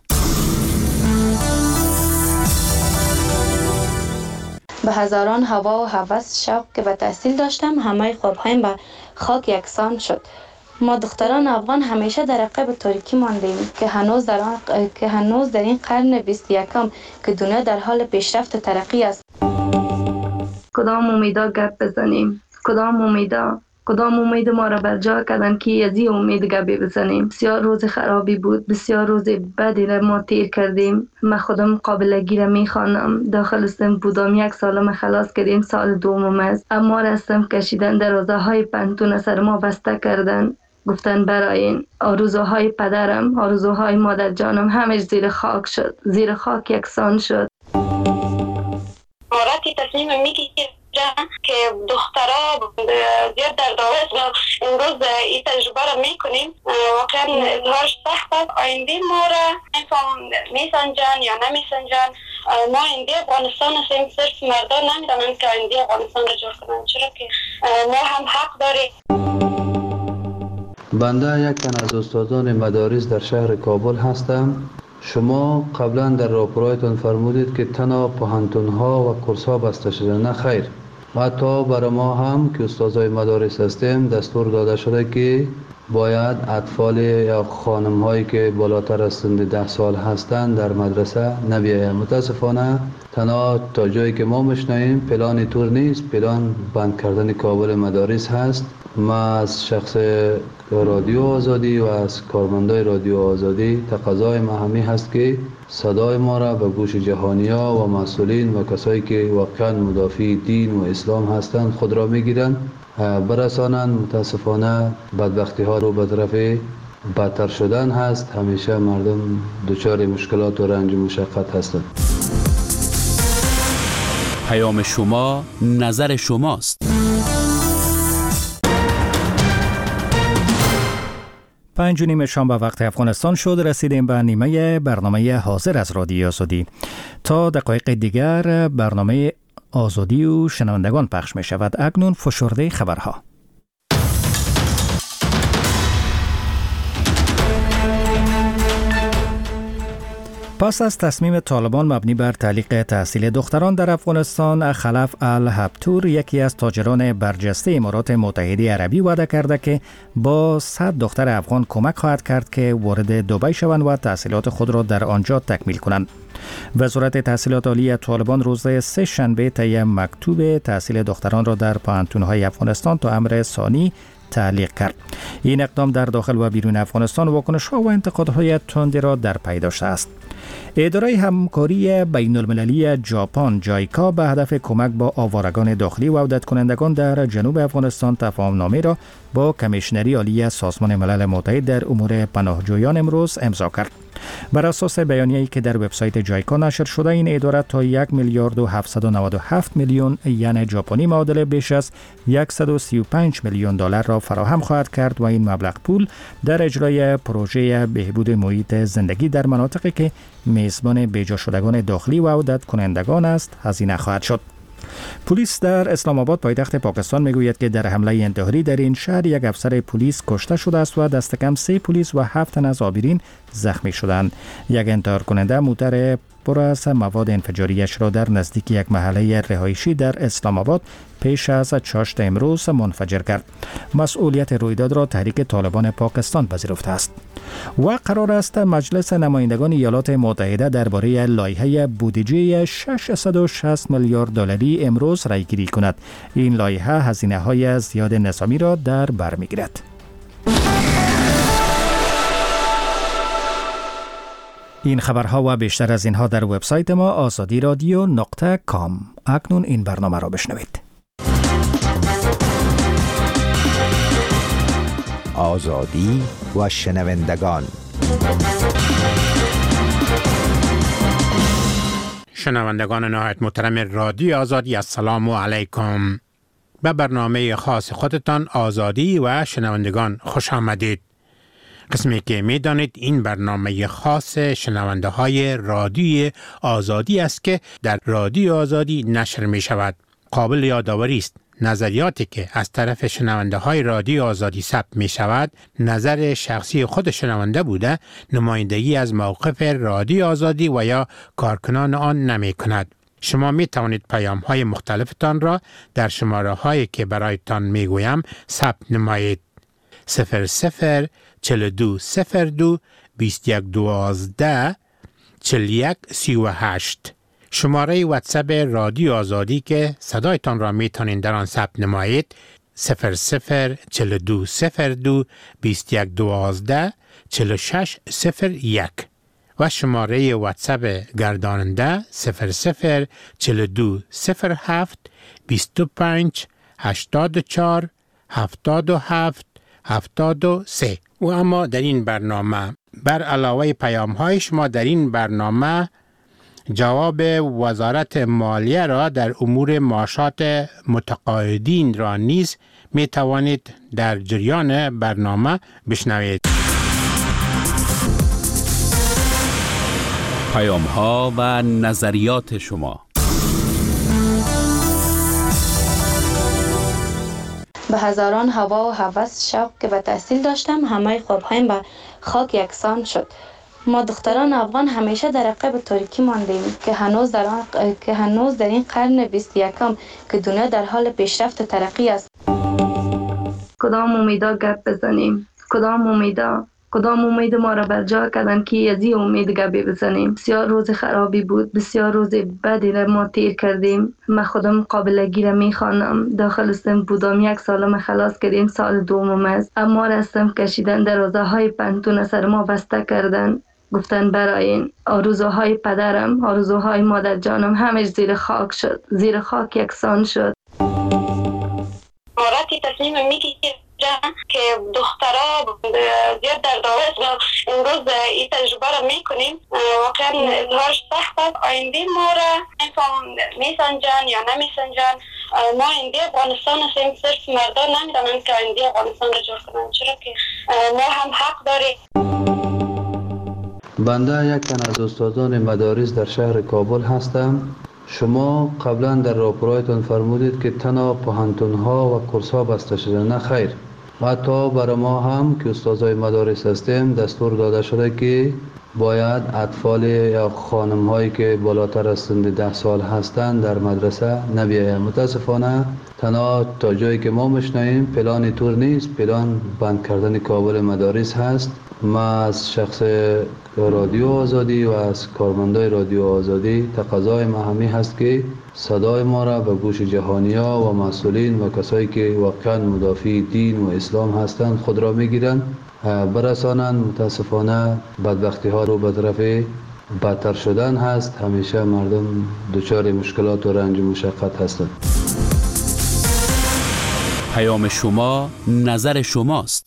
به هزاران هوا و هوس شوق که به تحصیل داشتم همه خوابهایم به خاک یکسان شد. ما دختران افغان همیشه در عقب تاریکی ماندیم که هنوز در آن که هنوز در این قرن بیست و یکم که دنیا در حال پیشرفت و ترقی است. کدام امیدا گپ بزنیم؟ کدام امیدا؟ کدام امید ما را بر جا کردن که از این امید گپی بزنیم؟ بسیار روز خرابی بود، بسیار روز بدی را ما تیر کردیم. من خودم قابلگی را میخوانم. داخل سن بودم، یک سالم خلاص کردیم، سال دومم است. اما رستم کشیدن، دروازه های پنتون سر ما بسته کردن. گفتن برای این آرزوهای پدرم، آرزوهای مادر جانم همش زیر خاک شد، زیر خاک یکسان شد. وقتی تصمیم میگیری که دخترها زیاد در داوست و امروز این تجربه را میکنیم. واقعا اظهارش سخت است. آینده ما را میسنجن یا نمیسنجن. ما آینده افغانستان هستیم، صرف مردان نمیدونن که آینده افغانستان را جور کنن، چرا که ما هم حق داریم. بنده یک تن از استادان مدارس در شهر کابل هستم. شما قبلا در راپورایتان فرمودید که تنها پوهنتون‌ها و کورس‌ها بسته شده. نه خیر، حتی برای ما هم که استادای مدارس هستیم دستور داده شده که باید اطفال یا خانم هایی که بالاتر از سن ده سال هستند در مدرسه نبیاید. متاسفانه تنها تا جایی که ما میشنویم پلان طور نیست. پلان بند کردن کابل مدارس هست. ما از شخص رادیو آزادی و از کارمندای رادیو آزادی تقاضای ما همی هست که صدای ما را به گوش جهانی‌ها و مسئولین و کسایی که واقعا مدافع دین و اسلام هستند خود را میگیرند برسانند. متاسفانه بدبختی ها رو به طرف بدتر شدن هست. همیشه مردم دچار مشکلات و رنج و مشقت هستند. پیام شما، نظر شماست. پنج و نیم شام به وقت افغانستان شد. رسیدیم به نیمه برنامه حاضر از رادیو آزادی. تا دقایق دیگر برنامه آزادی و شنوندگان پخش می شود. اکنون فشرده خبرها. پس از تصمیم طالبان مبنی بر تعلیق تحصیل دختران در افغانستان، خلف الهبتور یکی از تاجران برجسته امارات متحده عربی وعده کرده که با صد دختر افغان کمک خواهد کرد که وارد دبی شوند و تحصیلات خود را در آنجا تکمیل کنند. وزارت تحصیلات عالی طالبان روز سه شنبه طی مکتوب تحصیل دختران را در پوهنتون‌های افغانستان تا امر ثانی تعلیق کرد. این اقدام در داخل و بیرون افغانستان واکنش‌ها و انتقادهای تندی را در پی داشته است. اداره همکاری بین المللی ژاپن جایکا به هدف کمک با آوارگان داخلی و عودت کنندگان در جنوب افغانستان تفاهم‌نامه را با کمیشنری عالی سازمان ملل متحد در امور پناهجویان امروز امضا کرد. بر اساس بیانیه‌ای که در وبسایت جایکا نشر شده، این اداره تا یک میلیارد و هفتصد و نود و هفت میلیون ین ژاپنی معادل بیش از صد و سی و پنج میلیون دلار را فراهم خواهد کرد و این مبلغ پول در اجرای پروژه بهبود محیط زندگی در مناطقی که میزبان بیجا شدگان داخلی و عودت کنندگان است هزینه خواهد شد. پلیس در اسلام آباد پایتخت پاکستان میگوید که در حمله انتحاری در این شهر یک افسر پلیس کشته شده است و دست کم سه پلیس و هفت تن از عابرین زخمی شدند. یک انتحار کننده موتر پر از مواد انفجاریش را در نزدیک یک محله رهایشی در اسلام آباد پیش از چاشت امروز منفجر کرد. مسئولیت رویداد را تحریک طالبان پاکستان پذیرفته است. و قرار است مجلس نمایندگان ایالات متحده درباره لایحه بودجه ششصد و شصت میلیارد دلاری امروز رای گیری کند. این لایحه هزینه‌های زیاد نظامی را در بر می‌گیرد. این خبرها و بیشتر از اینها در وبسایت ما آزادی رادیو نقطه کام. اکنون این برنامه را بشنوید. آزادی و شنوندگان. شنوندگان نهایت محترم رادیو آزادی، السلام علیکم. به برنامه خاص خودتان آزادی و شنوندگان خوش آمدید. قسمی که می دانید این برنامه خاص شنونده های رادیو آزادی است که در رادیو آزادی نشر می شود. قابل یادآوری است نظریاتی که از طرف شنونده های رادیو آزادی ثبت می شود نظر شخصی خود شنونده بوده، نمایندگی از موقف رادیو آزادی و یا کارکنان آن نمی کند. شما می توانید پیام های مختلفتان را در شماره هایی که برایتان می گویم ثبت نمایید. صفر صفر چل دو صفر دو بیست یک دوازده چل یک سی و هشت. شماره واتساپ رادیو آزادی که صدایتان را می توانید در آن ثبت نمایید صفر صفر چل دو صفر دو بیست یک دوازده چل شش صفر یک و شماره واتساپ گرداننده صفر صفر چل دو صفر هفت بیست و پنج هشتاد و چهار هفتاد و هفت هفتاد و سه. و اما در این برنامه بر علاوه پیام های شما در این برنامه جواب وزارت مالیه را در امور معاشات متقاعدین را نیز می توانید در جریان برنامه بشنوید. پیام ها و نظریات شما. به هزاران هوا و هوس شوق که به تحصیل داشتم، همه خوابهایم به خاک یکسان شد. ما دختران افغان همیشه در عقب تاریکی ماندیم که هنوز در آن که هنوز در این قرن بیست و یکم که دنیا در حال پیشرفت و ترقی است. کدام امیدا گپ بزنیم؟ کدام امیدا؟ کدام امید ما را بر جا کردن که از این امید گپی بزنیم؟ بسیار روز خرابی بود، بسیار روز بدی را ما تیر کردیم. من خودم قابلگی را میخوانم. داخل سن بودم، یک سالم خلاص کردیم، سال دومم است. اما رستم کشیدن، دروازه های پنتون سر ما بسته کردن. گفتن براین آرزوهای پدرم، آرزوهای مادر جانم همش زیر خاک شد، زیر خاک یکسان شد. مارتی تصمیم میگیرم که دخترها زیاد در داوست و امروز این تجربه را میکنیم. واقعا اظهارش سخت است. آینده ما را میسنجن یا نمیسنجن. ما آینده افغانستان هستیم، صرف مردان نمیدونن که آینده افغانستان را جور کنن، چرا که ما هم حق داریم. بنده یک تن از استادان مدارس در شهر کابل هستم. شما قبلا در راپورایتان فرمودید که تنها پوهنتون‌ها و کورس‌ها بسته شده. نه خیر، و حتی برای ما هم که استادای مدارس هستیم دستور داده شده که باید اطفال یا خانم هایی که بالاتر از سن ده سال هستند در مدرسه نبیایم. متاسفانه تنها تا جایی که ما میشنویم پلان تور نیست، پلان بند کردن کابل مدارس هست. ما از شخص رادیو آزادی و از کارمندای رادیو آزادی تقاضای ما همی هست که صدای ما را به گوش جهانی‌ها و مسئولین و کسایی که واقعا مدافع دین و اسلام هستند خود را میگیرند برسانند. متاسفانه بدبختی ها رو به طرف بدتر شدن هست. همیشه مردم دچار مشکلات و رنج و مشقت هستند. پیام شما نظر شماست.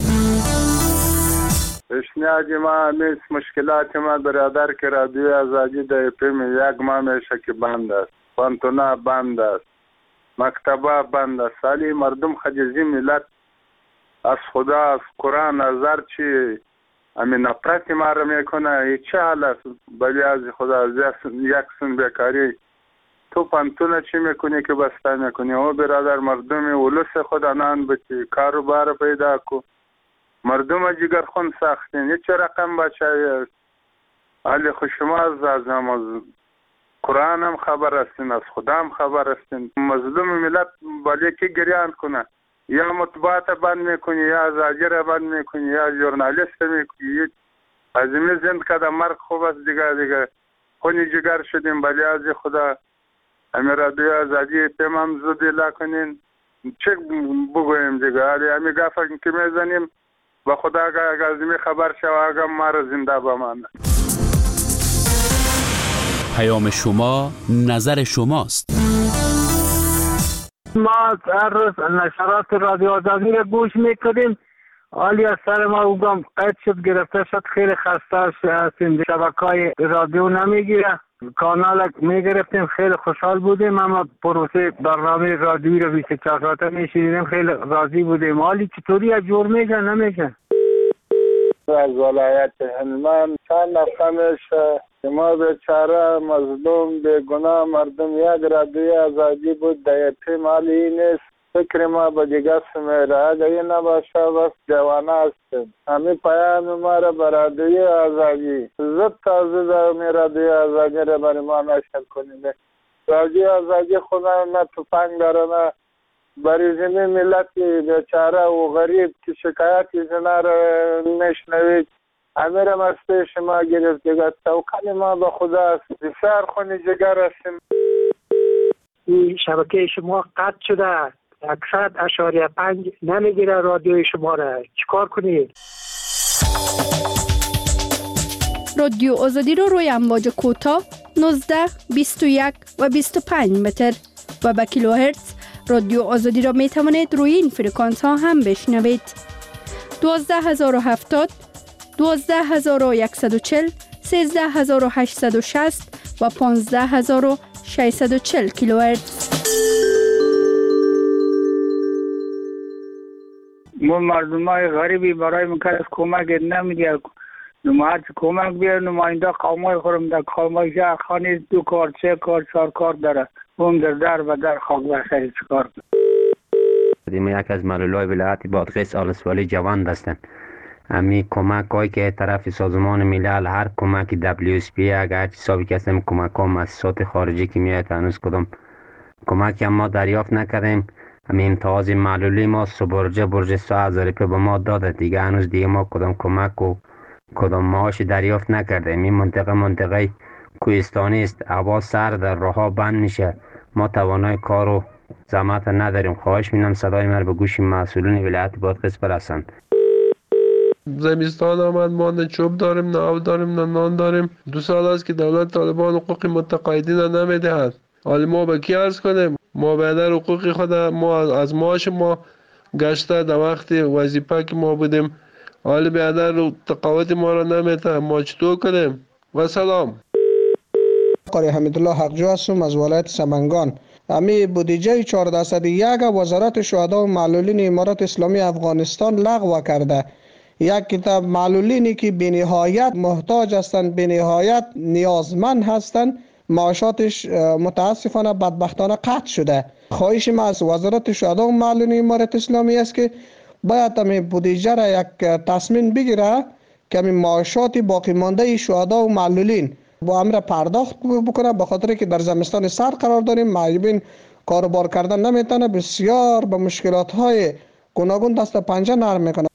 پیشنهاد ما همیست مشکلات ما برادر که رادیو آزادی در پیم یک ماه میشه که بند است، پانتونا بند است، مکتبه بند است. سالی مردم خجزی ملت از خدا، از قرآن، از هرچی همین نفرت ما را میکنه. چه حال است؟ بلی از خدا از یک سن بیکاری تو پانتونه چی میکنی که بسته میکنی؟ او برادر مردم ولوس خود انان بچی کاروبار پیدا کو. مردم جگر خون ساختین. یه چه رقم بچه است؟ حالی خوش شما از از هم از قرآن هم خبر هستین، از خدا هم خبر هستین. مظلوم ملت بالی که گریان کنه، یا مطبوعات بند میکنی، یا زاجر بند میکنی، یا ژورنالیست میکنی. از این زند کده مرگ خوب است دیگه دیگه خونی جگر شدیم. بلی از خدا همین رادیو آزادی پیم هم زودی لکنین. چه بگویم دیگه؟ حالی همین گفت که میزنیم با خدا اگر از این خبر شو اگر ما را زنده بمانه. پیام شما نظر شماست. ما هر روز نشرات رادیو آزادی را گوش میکنیم. حالی از سر ما اوگم قید شد، گرفته شد. خیلی خسته هستیم، شبکای رادیو نمیگیره. کانال میگرفتیم، خیلی خوشحال بودیم. اما پروسه برنامه رادیویی رو بیست و چهار ساعته میشیدیم، خیلی راضی بودیم. حالی چطوری از جور میشه نمیشه؟ از ولایت هلمند چند هفته میشه ما بیچاره مظلوم بیگناه مردم یک رادیو آزادی بود در پیم. حالی نیست. فکر ما به دیگه سمیره. اگر این نباشه وقت جوانه هستیم. همین پیام ما را به رادیو آزادی زد تازه در می رادیو آزادی را برای ما نشر کنیم. رادیو آزادی خدا نه توفنگ داره نه برای زمین ملتی بیچاره و غریب که شکایتی زنه را میشنوید. امیرم از پیش ما گرفت دیگه. توکل ما به خدا است. بسیار خونی جگر هستیم. این شبکه شما قطع شده، اکثر اشاریه پنج نمیگیره رادیوی شما را. چیکار کنید؟ رادیو آزادی رو روی امواج کوتاه نوزده، بیست و یک و بیست و پنج متر و با کیلوهرتز رادیو آزادی را می توانید روی این فرکانس ها هم بشنوید. دوازده هزار و هفتاد، دوازده هزار و صد و چهل، سیزده هزار و هشتصد و شصت و پانزده هزار و ششصد و چهل کیلوهرتز. ما مردم های غریبی برای مکرس کمک نمیدید. نماز کمک بیار نماینده قومای خورم در قومای شهر خانه دو کار سه کار چهار کار داره. اون در در و در خاک بخشی چکار کنه. ما یک از معلولای ولایت بادغیس آلسوالی جوان هستند. امی کمک هایی که طرف سازمان ملل هر کمک دبلیو اس پی اگر حسابی که هستیم کمک ها مؤسسات خارجی که میاد هنوز کدام کمک هم ما دریافت نکردیم. همین امتیاز معلولی ما سبرجه برج سه هزار روپیه به ما داده دیگه هنوز دیگه ما کدام کمک و کدام معاش دریافت نکردیم. این منطقه منطقه کوهستانی است، هوا سرد، راه ها بند میشه، ما توانای کار و زحمت نداریم. خواهش می‌کنم صدای من به گوش مسئولین ولایت بادغیس برسند. زمستان آمد، ما نه چوب داریم، نه آب داریم، نه نان داریم. دو سال است که دولت طالبان حقوق متقاعدین را نمیدهد. حالا ما به کی عرض کنیم؟ ما بیادر حقوق خود ما از معاش ما گشته در وقت وظیفه که ما بودیم، حالا بیادر تقاعد ما را نمیده. ما چطور کنیم؟ و سلام. قاری حمیدالله حقجو هستم از ولایت سمنگان. امی بودجه چهارده درصد یک وزارت شهدا و معلولین امارات اسلامی افغانستان لغو کرده. یک کتاب معلولینی که به نهایت محتاج هستند، به نهایت نیازمند هستند، معاشاتش متاسفانه بدبختانه قطع شده. خواهش ما از وزارت شهدا و معلولین امارات اسلامی است که باید امی بودجه را یک تصمیم بگیره که امی معاشات باقی مانده شهدا و معلولین با امر پرداخت بکنه، به خاطر که در زمستان سرد قرار داریم، معیوبین کاروبار کردن نمیتونه، بسیار به مشکلات های گوناگون دست و پنجه نرم میکنه.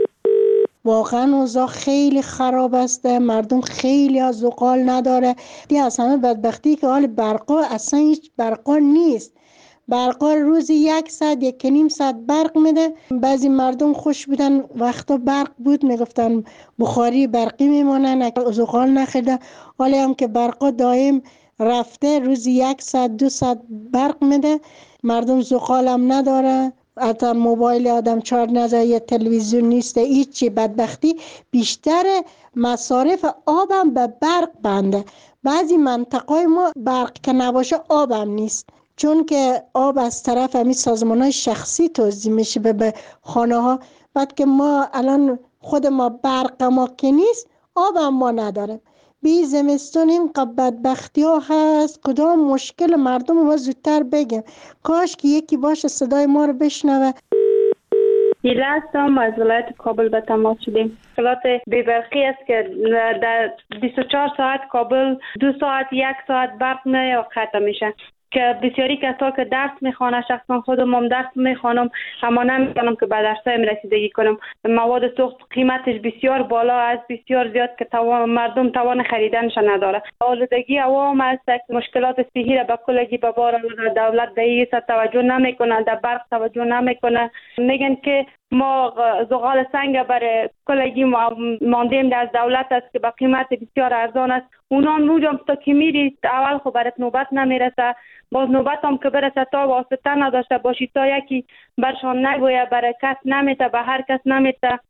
واقعا اوضاع خیلی خراب است، مردم خیلی از زغال نداره. دی از همه بدبختی که حال برقا اصلا هیچ برقا نیست. برقا روزی یک ساعت یک نیم ساعت برق میده. بعضی مردم خوش بودن وقتا برق بود میگفتن بخاری برقی میمونن، زغال نخیده. حالا هم که برقا دائم رفته، روزی یک ساعت دو ساعت برق میده، مردم زغال هم نداره. حتی موبایل آدم چارج نزده، یه تلویزیون نیست، هیچی. بدبختی بیشتر مصارف آبم به برق بنده. بعضی منطقه ما برق که نباشه آبم نیست، چون که آب از طرف همین سازمان‌های شخصی توزیع میشه به خانه ها. بعد که ما الان خود ما برق ما که نیست، آب هم ما نداریم. بی زمستون این بدبختی ها هست. کدام مشکل مردم ما زودتر بگیم. کاش که یکی باشه صدای ما رو بشنوه. ایله هستم، از ولایت کابل به تماس شدیم. مشکلات بی‌برقی است که در بیست و چهار ساعت کابل دو ساعت یک ساعت برق نه قطع میشه، که بسیاری کسا که درس میخوانه، شخصا خودم هم درس میخوانم اما نمیتونم که به درسایم رسیدگی کنم. مواد سوخت قیمتش بسیار بالا است، بسیار زیاد که توان مردم توان خریدنش نداره. آلودگی هوا هم است، مشکلات صحی را به کلگی به بار آورده. دولت به این توجه نمیکنه، در برق توجه نمیکنه. میگن که ما زغال سنگ برای کلگی ماندیم از دولت است که به قیمت بسیار ارزان است. اونا موجم تا که میری اول خب برات نوبت نمیرسه، باز نوبت هم که برسه تا واسطه نداشته باشی، تا یکی برشان نگویه، برای کس نمیته، به هر کس نمیته.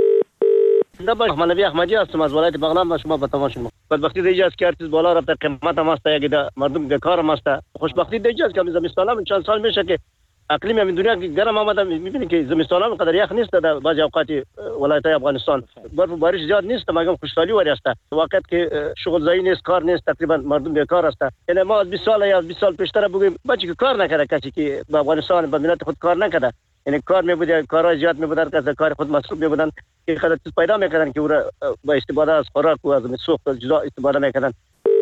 دبا احمد نبی احمدی هستم از ولایت بغلان و شما به تماس شما. بدبختی دیگه است که ارتش بالا رفته، قیمت هم است، یک مردم بیکار هم است. خوشبختی دیگه است که زمستان هم چند سال میشه که اقلیم همین دنیا گرم آمده، میبینید که زمستان هم قدر یخ نیست در بعضی اوقات ولایت افغانستان. برف و بارش زیاد نیست، مگم خوشحالی وری است. وقت که شغل زایی نیست، کار نیست، تقریبا مردم بیکار است. یعنی ما از بیست سال یا بیست سال پیشتر بگیم بچه که کار نکرده، کسی که به افغانستان به ملت خود کار نکرده، یعنی کار میبوده، کارهای زیاد میبودن، کسی کار خود مصروف میبودن که خود چیز پیدا میکردن که او را با استفاده از خوراک و از سوخت جدا استفاده میکردن.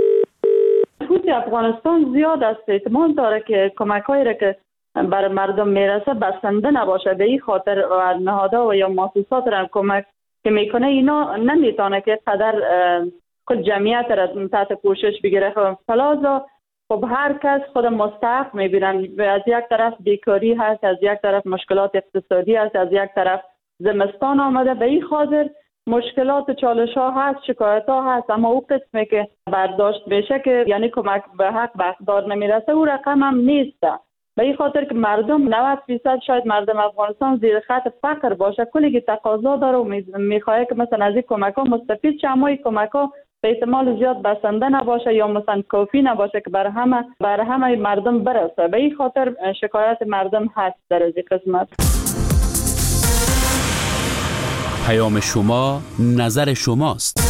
خود افغانستان زیاد است، احتمال داره که کمکایی را که برای مردم میرسه بسنده نباشه. به این خاطر نهادها و یا مؤسسات را کمک که میکنه اینا نمیتونه که قدر خود جمعیت را تحت کوشش بگیره. فلازا خب هر کس خود مستحق میبینن. از یک طرف بیکاری هست، از یک طرف مشکلات اقتصادی هست، از یک طرف زمستان آمده. به این خاطر مشکلات چالش ها هست، شکایت ها هست، اما او قسمه که برداشت بشه که یعنی کمک به حق به اقدار نمیرسه، او رقم هم نیست. به این خاطر که مردم نود درصد شاید مردم افغانستان زیر خط فقر باشه، کلی که تقاضا داره و میخواه که مثلا از این کمک ها مستفید شه، اما این کمک ها به احتمال زیاد بسنده نباشه یا مثلا کافی نباشه که برای همه برای همه مردم برسه. به این خاطر شکایت مردم هست در از این قسمت. پیام شما نظر شماست.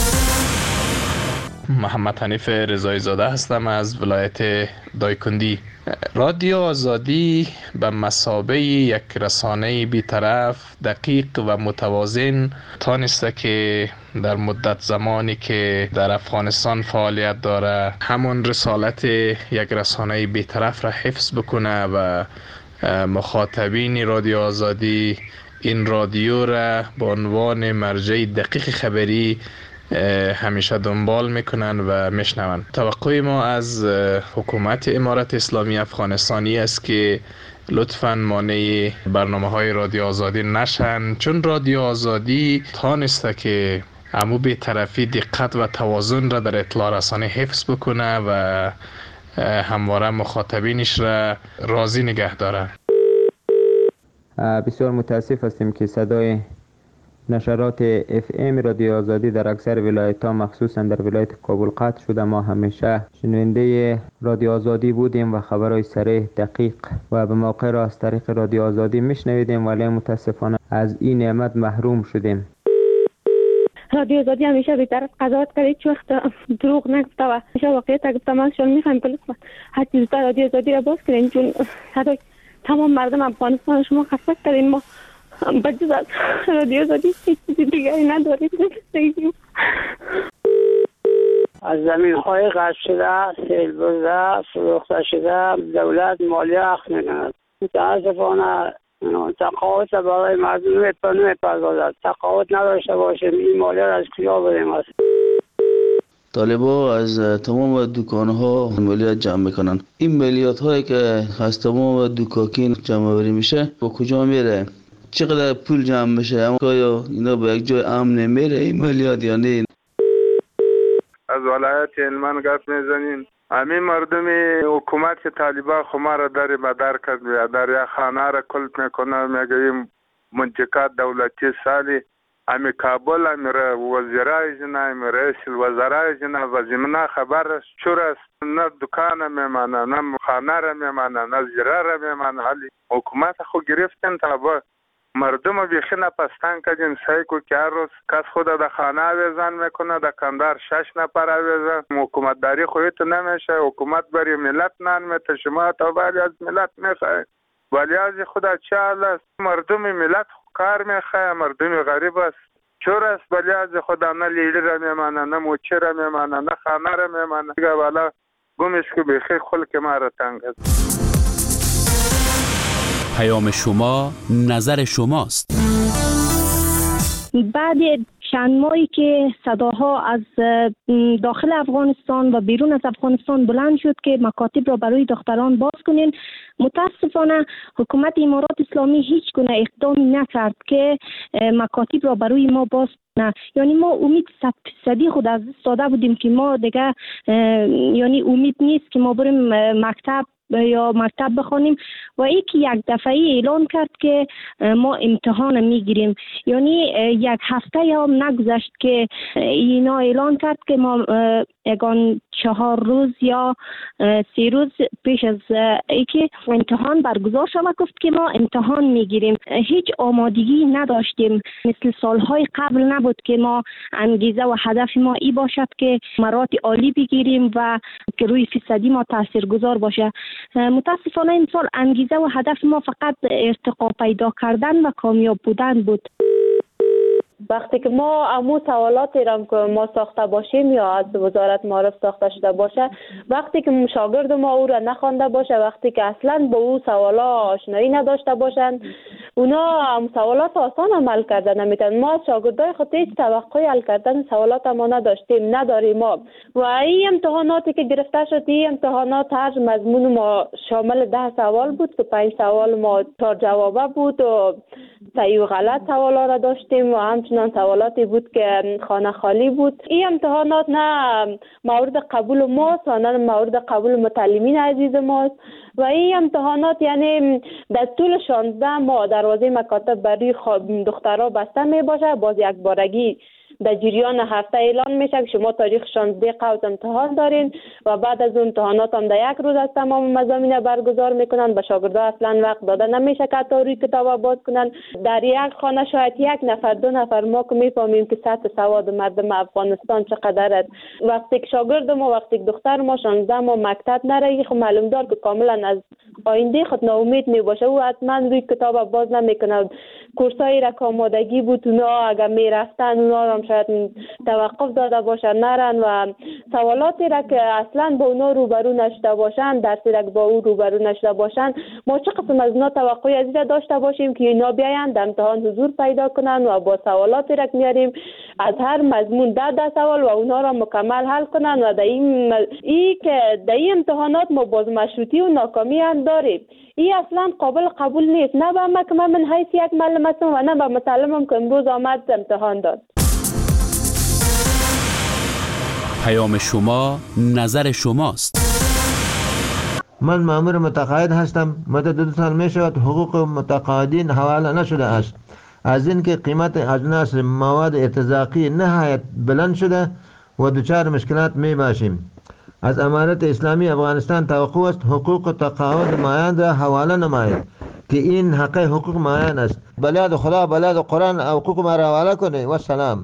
محمد حنیف رضایی زاده هستم از ولایت دایکندی. رادیو آزادی به مثابه یک رسانه بی‌طرف، دقیق و متوازن تانسته که در مدت زمانی که در افغانستان فعالیت داره همون رسالت یک رسانه بی‌طرف را حفظ بکنه و مخاطبین رادیو آزادی این رادیو را به عنوان مرجع دقیق خبری همیشه دنبال میکنن و میشنون. توقع ما از حکومت امارت اسلامی افغانستانی است که لطفاً مانع برنامه های رادیو آزادی نشن، چون رادیو آزادی تانسته که عمو بی‌طرفی دقت و توازن را در اطلاع رسانی حفظ بکنه و همواره مخاطبینش را راضی نگه داره. بسیار متاسف هستیم که صدای نشرات اف ام رادیو آزادی در اکثر ولایت‌ها مخصوصا در ولایت کابل قطع شده. ما همیشه شنونده رادیو آزادی بودیم و خبرهای صریح، دقیق و به موقع را از طریق رادیو آزادی میشنویدیم، ولی متاسفانه از این نعمت محروم شدیم. رادیو آزادی همیشه بی‌طرف قضاوت کرد، هیچ وقت دروغ نگفته و همیشه واقعیت گفته. ما شما می‌خوایم که لطفاً هر چیز در رادیو آزادی را باز کنین، چون صدای تمام مردم افغانستان شما خدمت کردین. ما بجز از رادیو آزادی هیچ چیزی دیگری نداریم. از زمین‌های غصب شده، سیل برده، فروخته شده، دولت مالیه اخذ می‌کند. متاسفانه تقاعد برای مردم نمی‌پردازد. تقاعد نداشته باشیم این مالیه را از کجا بریم است؟ طالبا از تمام دکان‌ها مالیات جمع میکنن. این مالیات هایی که از تمام دکاکین جمع آوری میشه با کجا میره؟ چقدر پول جمع میشه؟ اما آیا اینا به یک جای امن نمیره این مالیات یا نه؟ از ولایت هلمند گپ میزنیم. همین مردم حکومت طالبا خما را در مدار کرد، در یک خانه را کلت میکنه، میگه منطقه دولتی سالی امی کابل امی وزیرای جنا امی رئیس الوزرای جنا و زمینه خبر چور است، نه دکان میمانه، نه خانه را میمانه، نه زیره را میمانه. حالی حکومت خود گرفتن تا با مردم بیخی نپستان کردین. سعی کو که هر روز کس خود در خانه آویزان میکنه، در کندار شش نفر آویزان. حکومت داری خودت نمیشه، حکومت بری ملت نان میته، شما تا باری از ملت میخواه، ولی از خدا چه حال است؟ مردم ملت کار میخواه، مردم غریب است چور است، ولی از خدا نه لیلی را میمانه، نه موچی را میمانه، نه خانه را میمانه. دیگه والا گمش که بخیر خلق ما را تنگ است. پیام شما نظر شماست. بعد چند ماهی که صداها از داخل افغانستان و بیرون از افغانستان بلند شد که مکاتب را برای دختران باز کنین، متاسفانه حکومت امارات اسلامی هیچ گونه اقدامی نکرد که مکاتب را برای ما باز کنه. یعنی ما امید صد فیصدی خود از داده بودیم که ما دیگه یعنی امید نیست که ما بریم مکتب یا مکتب بخوانیم، و ای که یک دفعه اعلان کرد که ما امتحان میگیریم. یعنی یک هفته یا هم نگذشت که اینا اعلان کرد که ما یگان چهار روز یا سی روز پیش از ای که امتحان برگزار شود گفت که ما امتحان میگیریم. هیچ آمادگی نداشتیم، مثل سالهای قبل نبود که ما انگیزه و هدف ما ای باشد که مراتب عالی بگیریم و که روی فیصدی ما تاثیرگذار باشه. متاسفانه این سال انگیزه و هدف ما فقط ارتقا پیدا کردن و کامیاب بودن بود. وقتی که ما امو سوالاتی را که ما ساخته باشیم یا از وزارت معارف ساخته شده باشه، وقتی که شاگرد ما او را نخوانده باشه، وقتی که اصلا با او سوالا آشنایی نداشته باشند، اونا هم سوالات آسان عمل کردن نمیتونن. ما از شاگردای خود هیچ توقعی حل کردن سوالات ما نداشتیم، نداریم ما. و این امتحاناتی که گرفته شد، این امتحانات هر مضمون ما شامل ده سوال بود که پنج سوال ما چهار جوابه بود و صحیح و غلط سوالا را داشتیم و همچنان سوالاتی بود که خانه خالی بود. این امتحانات نه مورد قبول ماست و نه مورد قبول متعلمین عزیز ماست و این امتحانات یعنی در طول شانزده ماه دروازه مکاتب برای دخترها بسته می باشه. باز یک بارگی در جریان هفته اعلان میشه که شما تاریخ شانزده قوس امتحان دارین و بعد از اون امتحانات هم در یک روز از تمام مضامین برگزار میکنن. به شاگردا اصلا وقت داده نمیشه که تا روی کتاب باز کنن. در یک خانه شاید یک نفر دو نفر ما که میفهمیم که سطح سواد مردم افغانستان چقدر است. وقتی که شاگرد ما وقتی که دختر ما شانزده ما مکتب نره، خب معلوم دار که کاملا از آینده خود ناامید میباشه و حتما روی کتاب باز نمیکنه. کورسایی را که آمادگی بود اونا اگر میرفتن اونا را شاید توقف داده باشن نرن و سوالاتی را که اصلا با اونا روبرو نشده باشن، درسی را که با او روبرو نشده باشن، ما چه قسم از اونا توقعی از این داشته باشیم که اینا بیاین در امتحان حضور پیدا کنن و با سوالاتی را که میاریم از هر مضمون ده ده سوال و اونا را مکمل حل کنن و در این ای که در این امتحانات ما باز مشروطی و ناکامی هم داریم. این اصلا قابل قبول نیست، نه به ما که من من حیث یک معلم هستم و نه به مسلمم که امروز آمد امتحان داد. پیام شما نظر شماست. من مأمور متقاعد هستم. مدت دو سال می شود حقوق متقاعدین حواله نشده است. از اینکه قیمت اجناس مواد ارتزاقی نهایت بلند شده و دچار مشکلات می باشیم. از امارت اسلامی افغانستان توقع است حقوق تقاعد مایان را حواله نماید که این حق حقوق مایان است. بلاد خدا بلاد قرآن حقوق ما را حواله کنه. و سلام.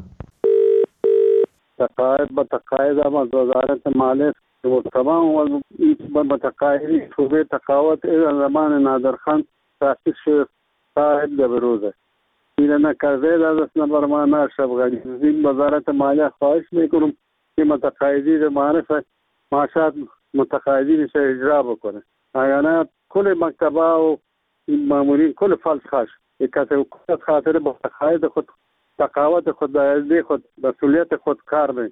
تقاعد به تقاعد هم از وزارت مالیه و تمام متقاعدین صوبه تقاعد زمان نادرخان تاسیس شد صاحب به روزه این نکرده دست نبرمانه شبغانی این وزارت مالیه خواهش میکنم که متقاعدین معرفت معاشات متقاعدین سے اجرا بکنه. آیانا کل مکتبه و مامورین کل فلس خاش یک کسی خاطر با تقاعد خود تقاعد خود دایزده خود مسئولیت خود کار میکنه.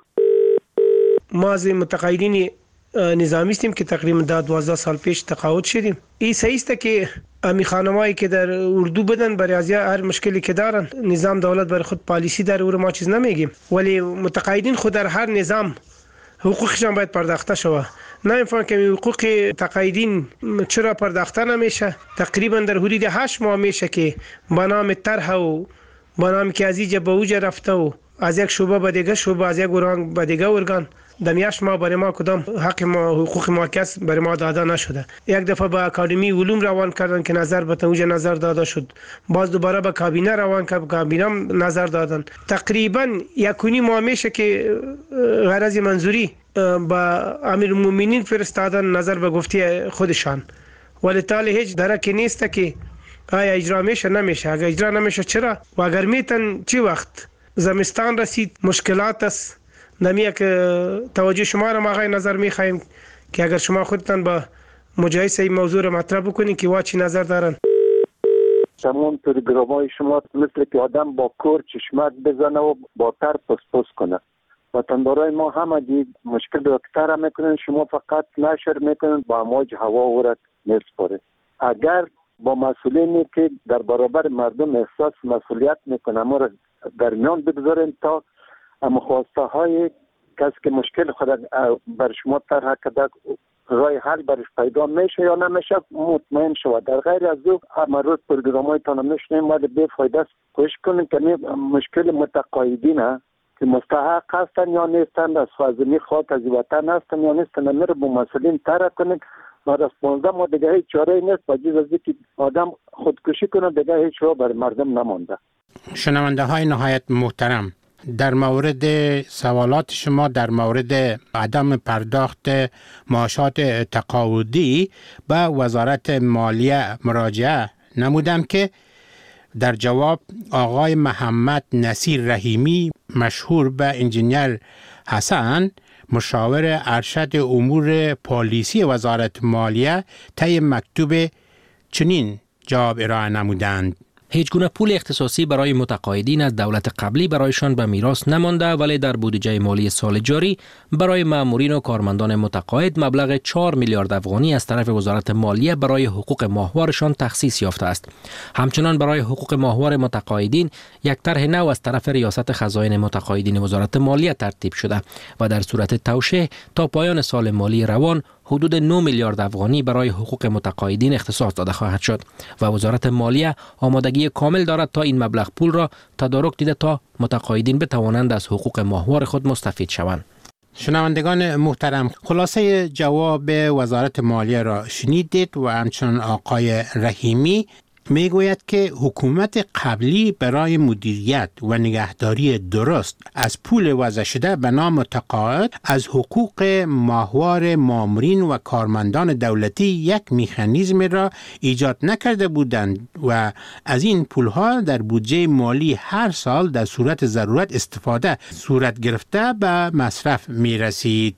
ما از متقاعدین نظامی هستیم که تقریبا دوازده سال پیش تقاعد شدیم. این صحیح است که امی خانمایی که در اردو بدن برای از هر مشکلی که دارن نظام دولت برای خود پالیسی داره و ما چیز نمیگیم، ولی متقاعدین خود در هر نظام حقوقشان باید پرداخته شود. نمیفهم که حقوق تقاعدین چرا پرداخته نمیشه. تقریبا در حدود هشت ماه میشه که با نام طرح و با نام که از اینجا به اوجا رفته و از یک شعبه به دیگه شعبه از یک ارگان به دیگه ارگان در هشت ماه برای ما کدام حق ما حقوق ما کس برای ما داده نشده. یک دفعه به اکادمی علوم روان کردن که نظر به اوجا نظر داده شد، باز دوباره به کابینه روان کرد، کابینه نظر دادن. تقریبا یکونی ماه میشه که غرض منظوری با امیرالمومنین فرستادن نظر به گفته خودشان، ولی تالی هیچ درکی نیست که آیا اجرا میشه نمیشه. اگر اجرا نمیشه چرا و اگر میتن چی وقت زمستان رسید مشکلات است. نمیه که توجه شما را ما آقای نظر میخوایم که اگر شما خودتان با مجایسه این موضوع را مطرح بکنین که واچی نظر دارن. تمام پروگرامای شما مثل که آدم با کور چشمک بزنه و با تر پس پس کنه. وطندارای ما همه دید مشکل دکتر میکنن، شما فقط نشر میکنن با امواج هوا ورد نسپاره. اگر با مسئولینی که در برابر مردم احساس مسئولیت میکنن ما را در میان بگذارین تا مخواسته های کسی که مشکل خود بر شما طرح کرده رای حل برش پیدا میشه یا نمیشه مطمئن شود. در غیر از او همه روز پروگرامای تان میشنیم ولی بی فایده است. کوشش کنیم که مشکل متقاعدین که مستحق هستن یا نیستن، از خواهزمی خاک از وطن هستن یا نیستن، میره با مسئولین طرح کنیم و از پانزده ما دیگه هیچ چاره نیست با جز از اینکه آدم خودکشی کنه دیگه هیچ راه برای مردم نمانده. شنونده های نهایت محترم، در مورد سوالات شما در مورد عدم پرداخت معاشات تقاعدی به وزارت مالیه مراجعه نمودم که در جواب آقای محمد نصیر رحیمی مشهور به انجینیر حسن مشاور ارشد امور پالیسی وزارت مالیه طی مکتوب چنین جواب ارائه نمودند: هیچ گونه پول اختصاصی برای متقاعدین از دولت قبلی برایشان به میراث نمانده، ولی در بودجه مالی سال جاری برای مامورین و کارمندان متقاعد مبلغ چهار میلیارد افغانی از طرف وزارت مالیه برای حقوق ماهوارشان تخصیص یافته است. همچنان برای حقوق ماهوار متقاعدین یک طرح نو از طرف ریاست خزاین متقاعدین وزارت مالیه ترتیب شده و در صورت توشیح تا پایان سال مالی روان حدود نه میلیارد افغانی برای حقوق متقاعدین اختصاص داده خواهد شد و وزارت مالیه آمادگی کامل دارد تا این مبلغ پول را تدارک دیده تا متقاعدین بتوانند از حقوق ماهوار خود مستفید شوند. شنوندگان محترم، خلاصه جواب وزارت مالیه را شنیدید و همچنان آقای رحیمی میگوید که حکومت قبلی برای مدیریت و نگهداری درست از پول وضع شده به نام متقاعد از حقوق ماهوار مامورین و کارمندان دولتی یک مکانیزم را ایجاد نکرده بودند و از این پولها در بودجه مالی هر سال در صورت ضرورت استفاده صورت گرفته به مصرف می رسید.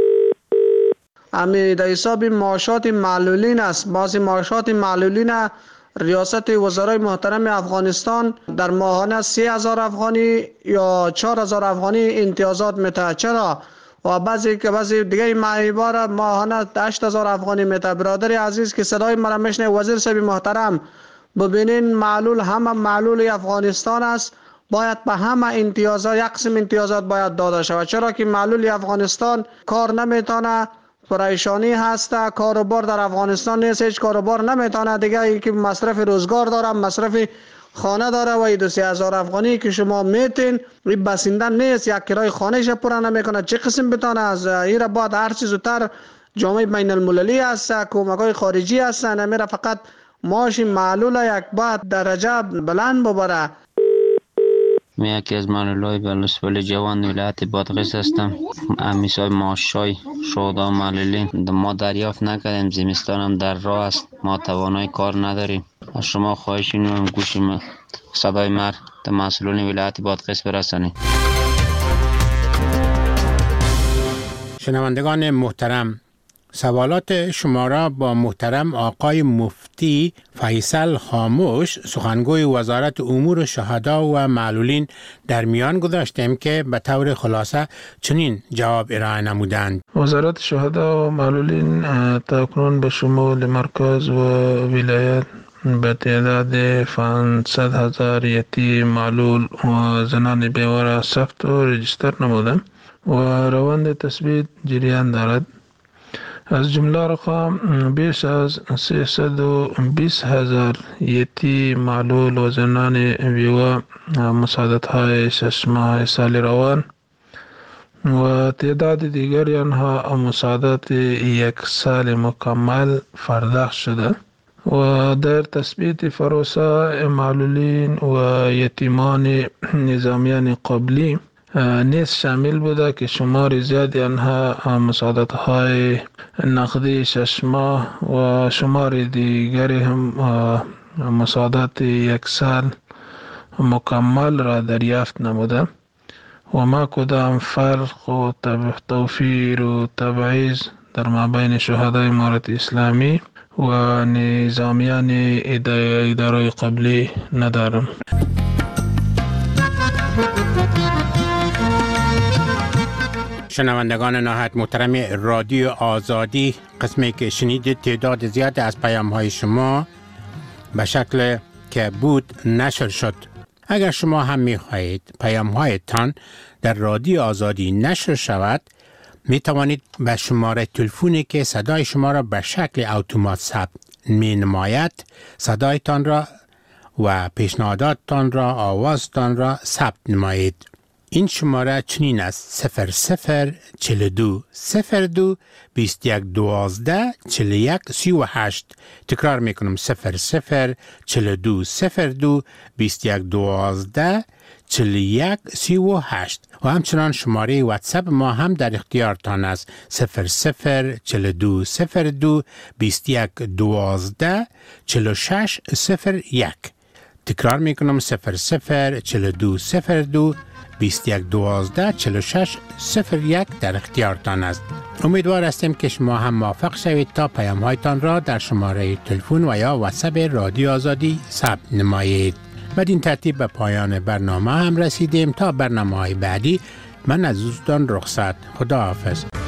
امی در حساب معاشات معلولین است. بعضی معاشات معلولین ریاست وزرای محترم افغانستان در ماهانه سه هزار افغانی یا چهار هزار افغانی امتیازات میده. چرا؟ و بعضی که بعضی دیگه معیبار ماهانه هشت هزار افغانی میده. برادر عزیز که صدای مرا میشنه، وزیر صاحب محترم ببینین، معلول همه معلول افغانستان است، باید به همه امتیازات یک قسم امتیازات باید داده شود. چرا که معلول افغانستان کار نمیتونه، پریشانی هست، کاروبار در افغانستان نیست، هیچ کاروبار نمیتونه دیگه، ای که مصرف روزگار داره، مصرف خانه داره و دو سه هزار افغانی که شما میتین این بسنده نیست، یک کرای خانهش پورا نمیکنه، چه قسم بتونه از این را بعد هر چیز زودتر جامعه بین المللی هست، کمک‌های خارجی هستن، میره فقط معاش معلول یک بعد درجه بلند ببره. من یکی از معلولای بلوسفل جوان ولایت بادغیس هستم. امیسای معاشای شهدا معلولین ما دریافت نکردیم، زمستان هم در راه است، ما توانای کار نداریم. از شما خواهش اینو گوش صدای مر در مسئولین ولایت بادغیس برسانید. شنوندگان محترم، سوالات شما را با محترم آقای مفتی فیصل خاموش، سخنگوی وزارت امور شهدا و معلولین در میان گذاشتیم که به طور خلاصه چنین جواب ارائه نمودند. وزارت شهدا و معلولین تاکنون به شمول مرکز و ولایت به تعداد پانصد هزار یتیم معلول و زنان بیواره ثبت و رجیستر نمودند و روند تثبیت جریان دارد. از جمله رقم بیش از سیصد و بیست هزار یتیم معلول و زنان بیوه مساعدت های شش ماه سال روان و تعداد دیگری آنها مساعدت یک سال مکمل پرداخت شده و در تثبیت پروسه معلولین و یتیمان نظامیان قبلی نیز شامل بوده که شمار زیادی آنها مساعدت های نقدی شش ماه و شمار دیگری هم مساعدت یک سال مکمل را دریافت نموده و ما کدام فرق و توفیر و تبعیض در مابین شهدای امارت اسلامی و نظامیان اداره قبلی ندارم. شنوندگان نهایت محترم رادیو آزادی، قسمی که شنیدید تعداد زیاد از پیام های شما به شکل که بود نشر شد. اگر شما هم می خواهید پیام هایتان در رادیو آزادی نشر شود، می توانید به شماره تلفنی که صدای شما را به شکل اتومات ثبت می نماید صدایتان را و پیشنهاداتتان را، آوازتان را ثبت نمایید. این شماره چنین است: صفر صفر چهل دو صفر دو بیست یک دوازده چهل یک سی و هشت. تکرار میکنم: صفر صفر چهل دو صفر دو بیست یک دوازده چهل یک سی و هشت. و همچنان شماره واتساپ ما هم در اختیارتان است: صفر صفر چهل دو صفر دو بیست یک دوازده چهل شش صفر یک. تکرار میکنم: صفر صفر چهل دو صفر دو بیست یک دوازده چهل و شش صفر یک در اختیارتان است. امیدوار هستیم که شما هم موفق شوید تا پیام هایتان را در شماره تلفن و یا واتساپ رادیو آزادی ثبت نمایید. بدین ترتیب به پایان برنامه هم رسیدیم. تا برنامه های بعدی من از دوستان رخصت. خدا حافظ.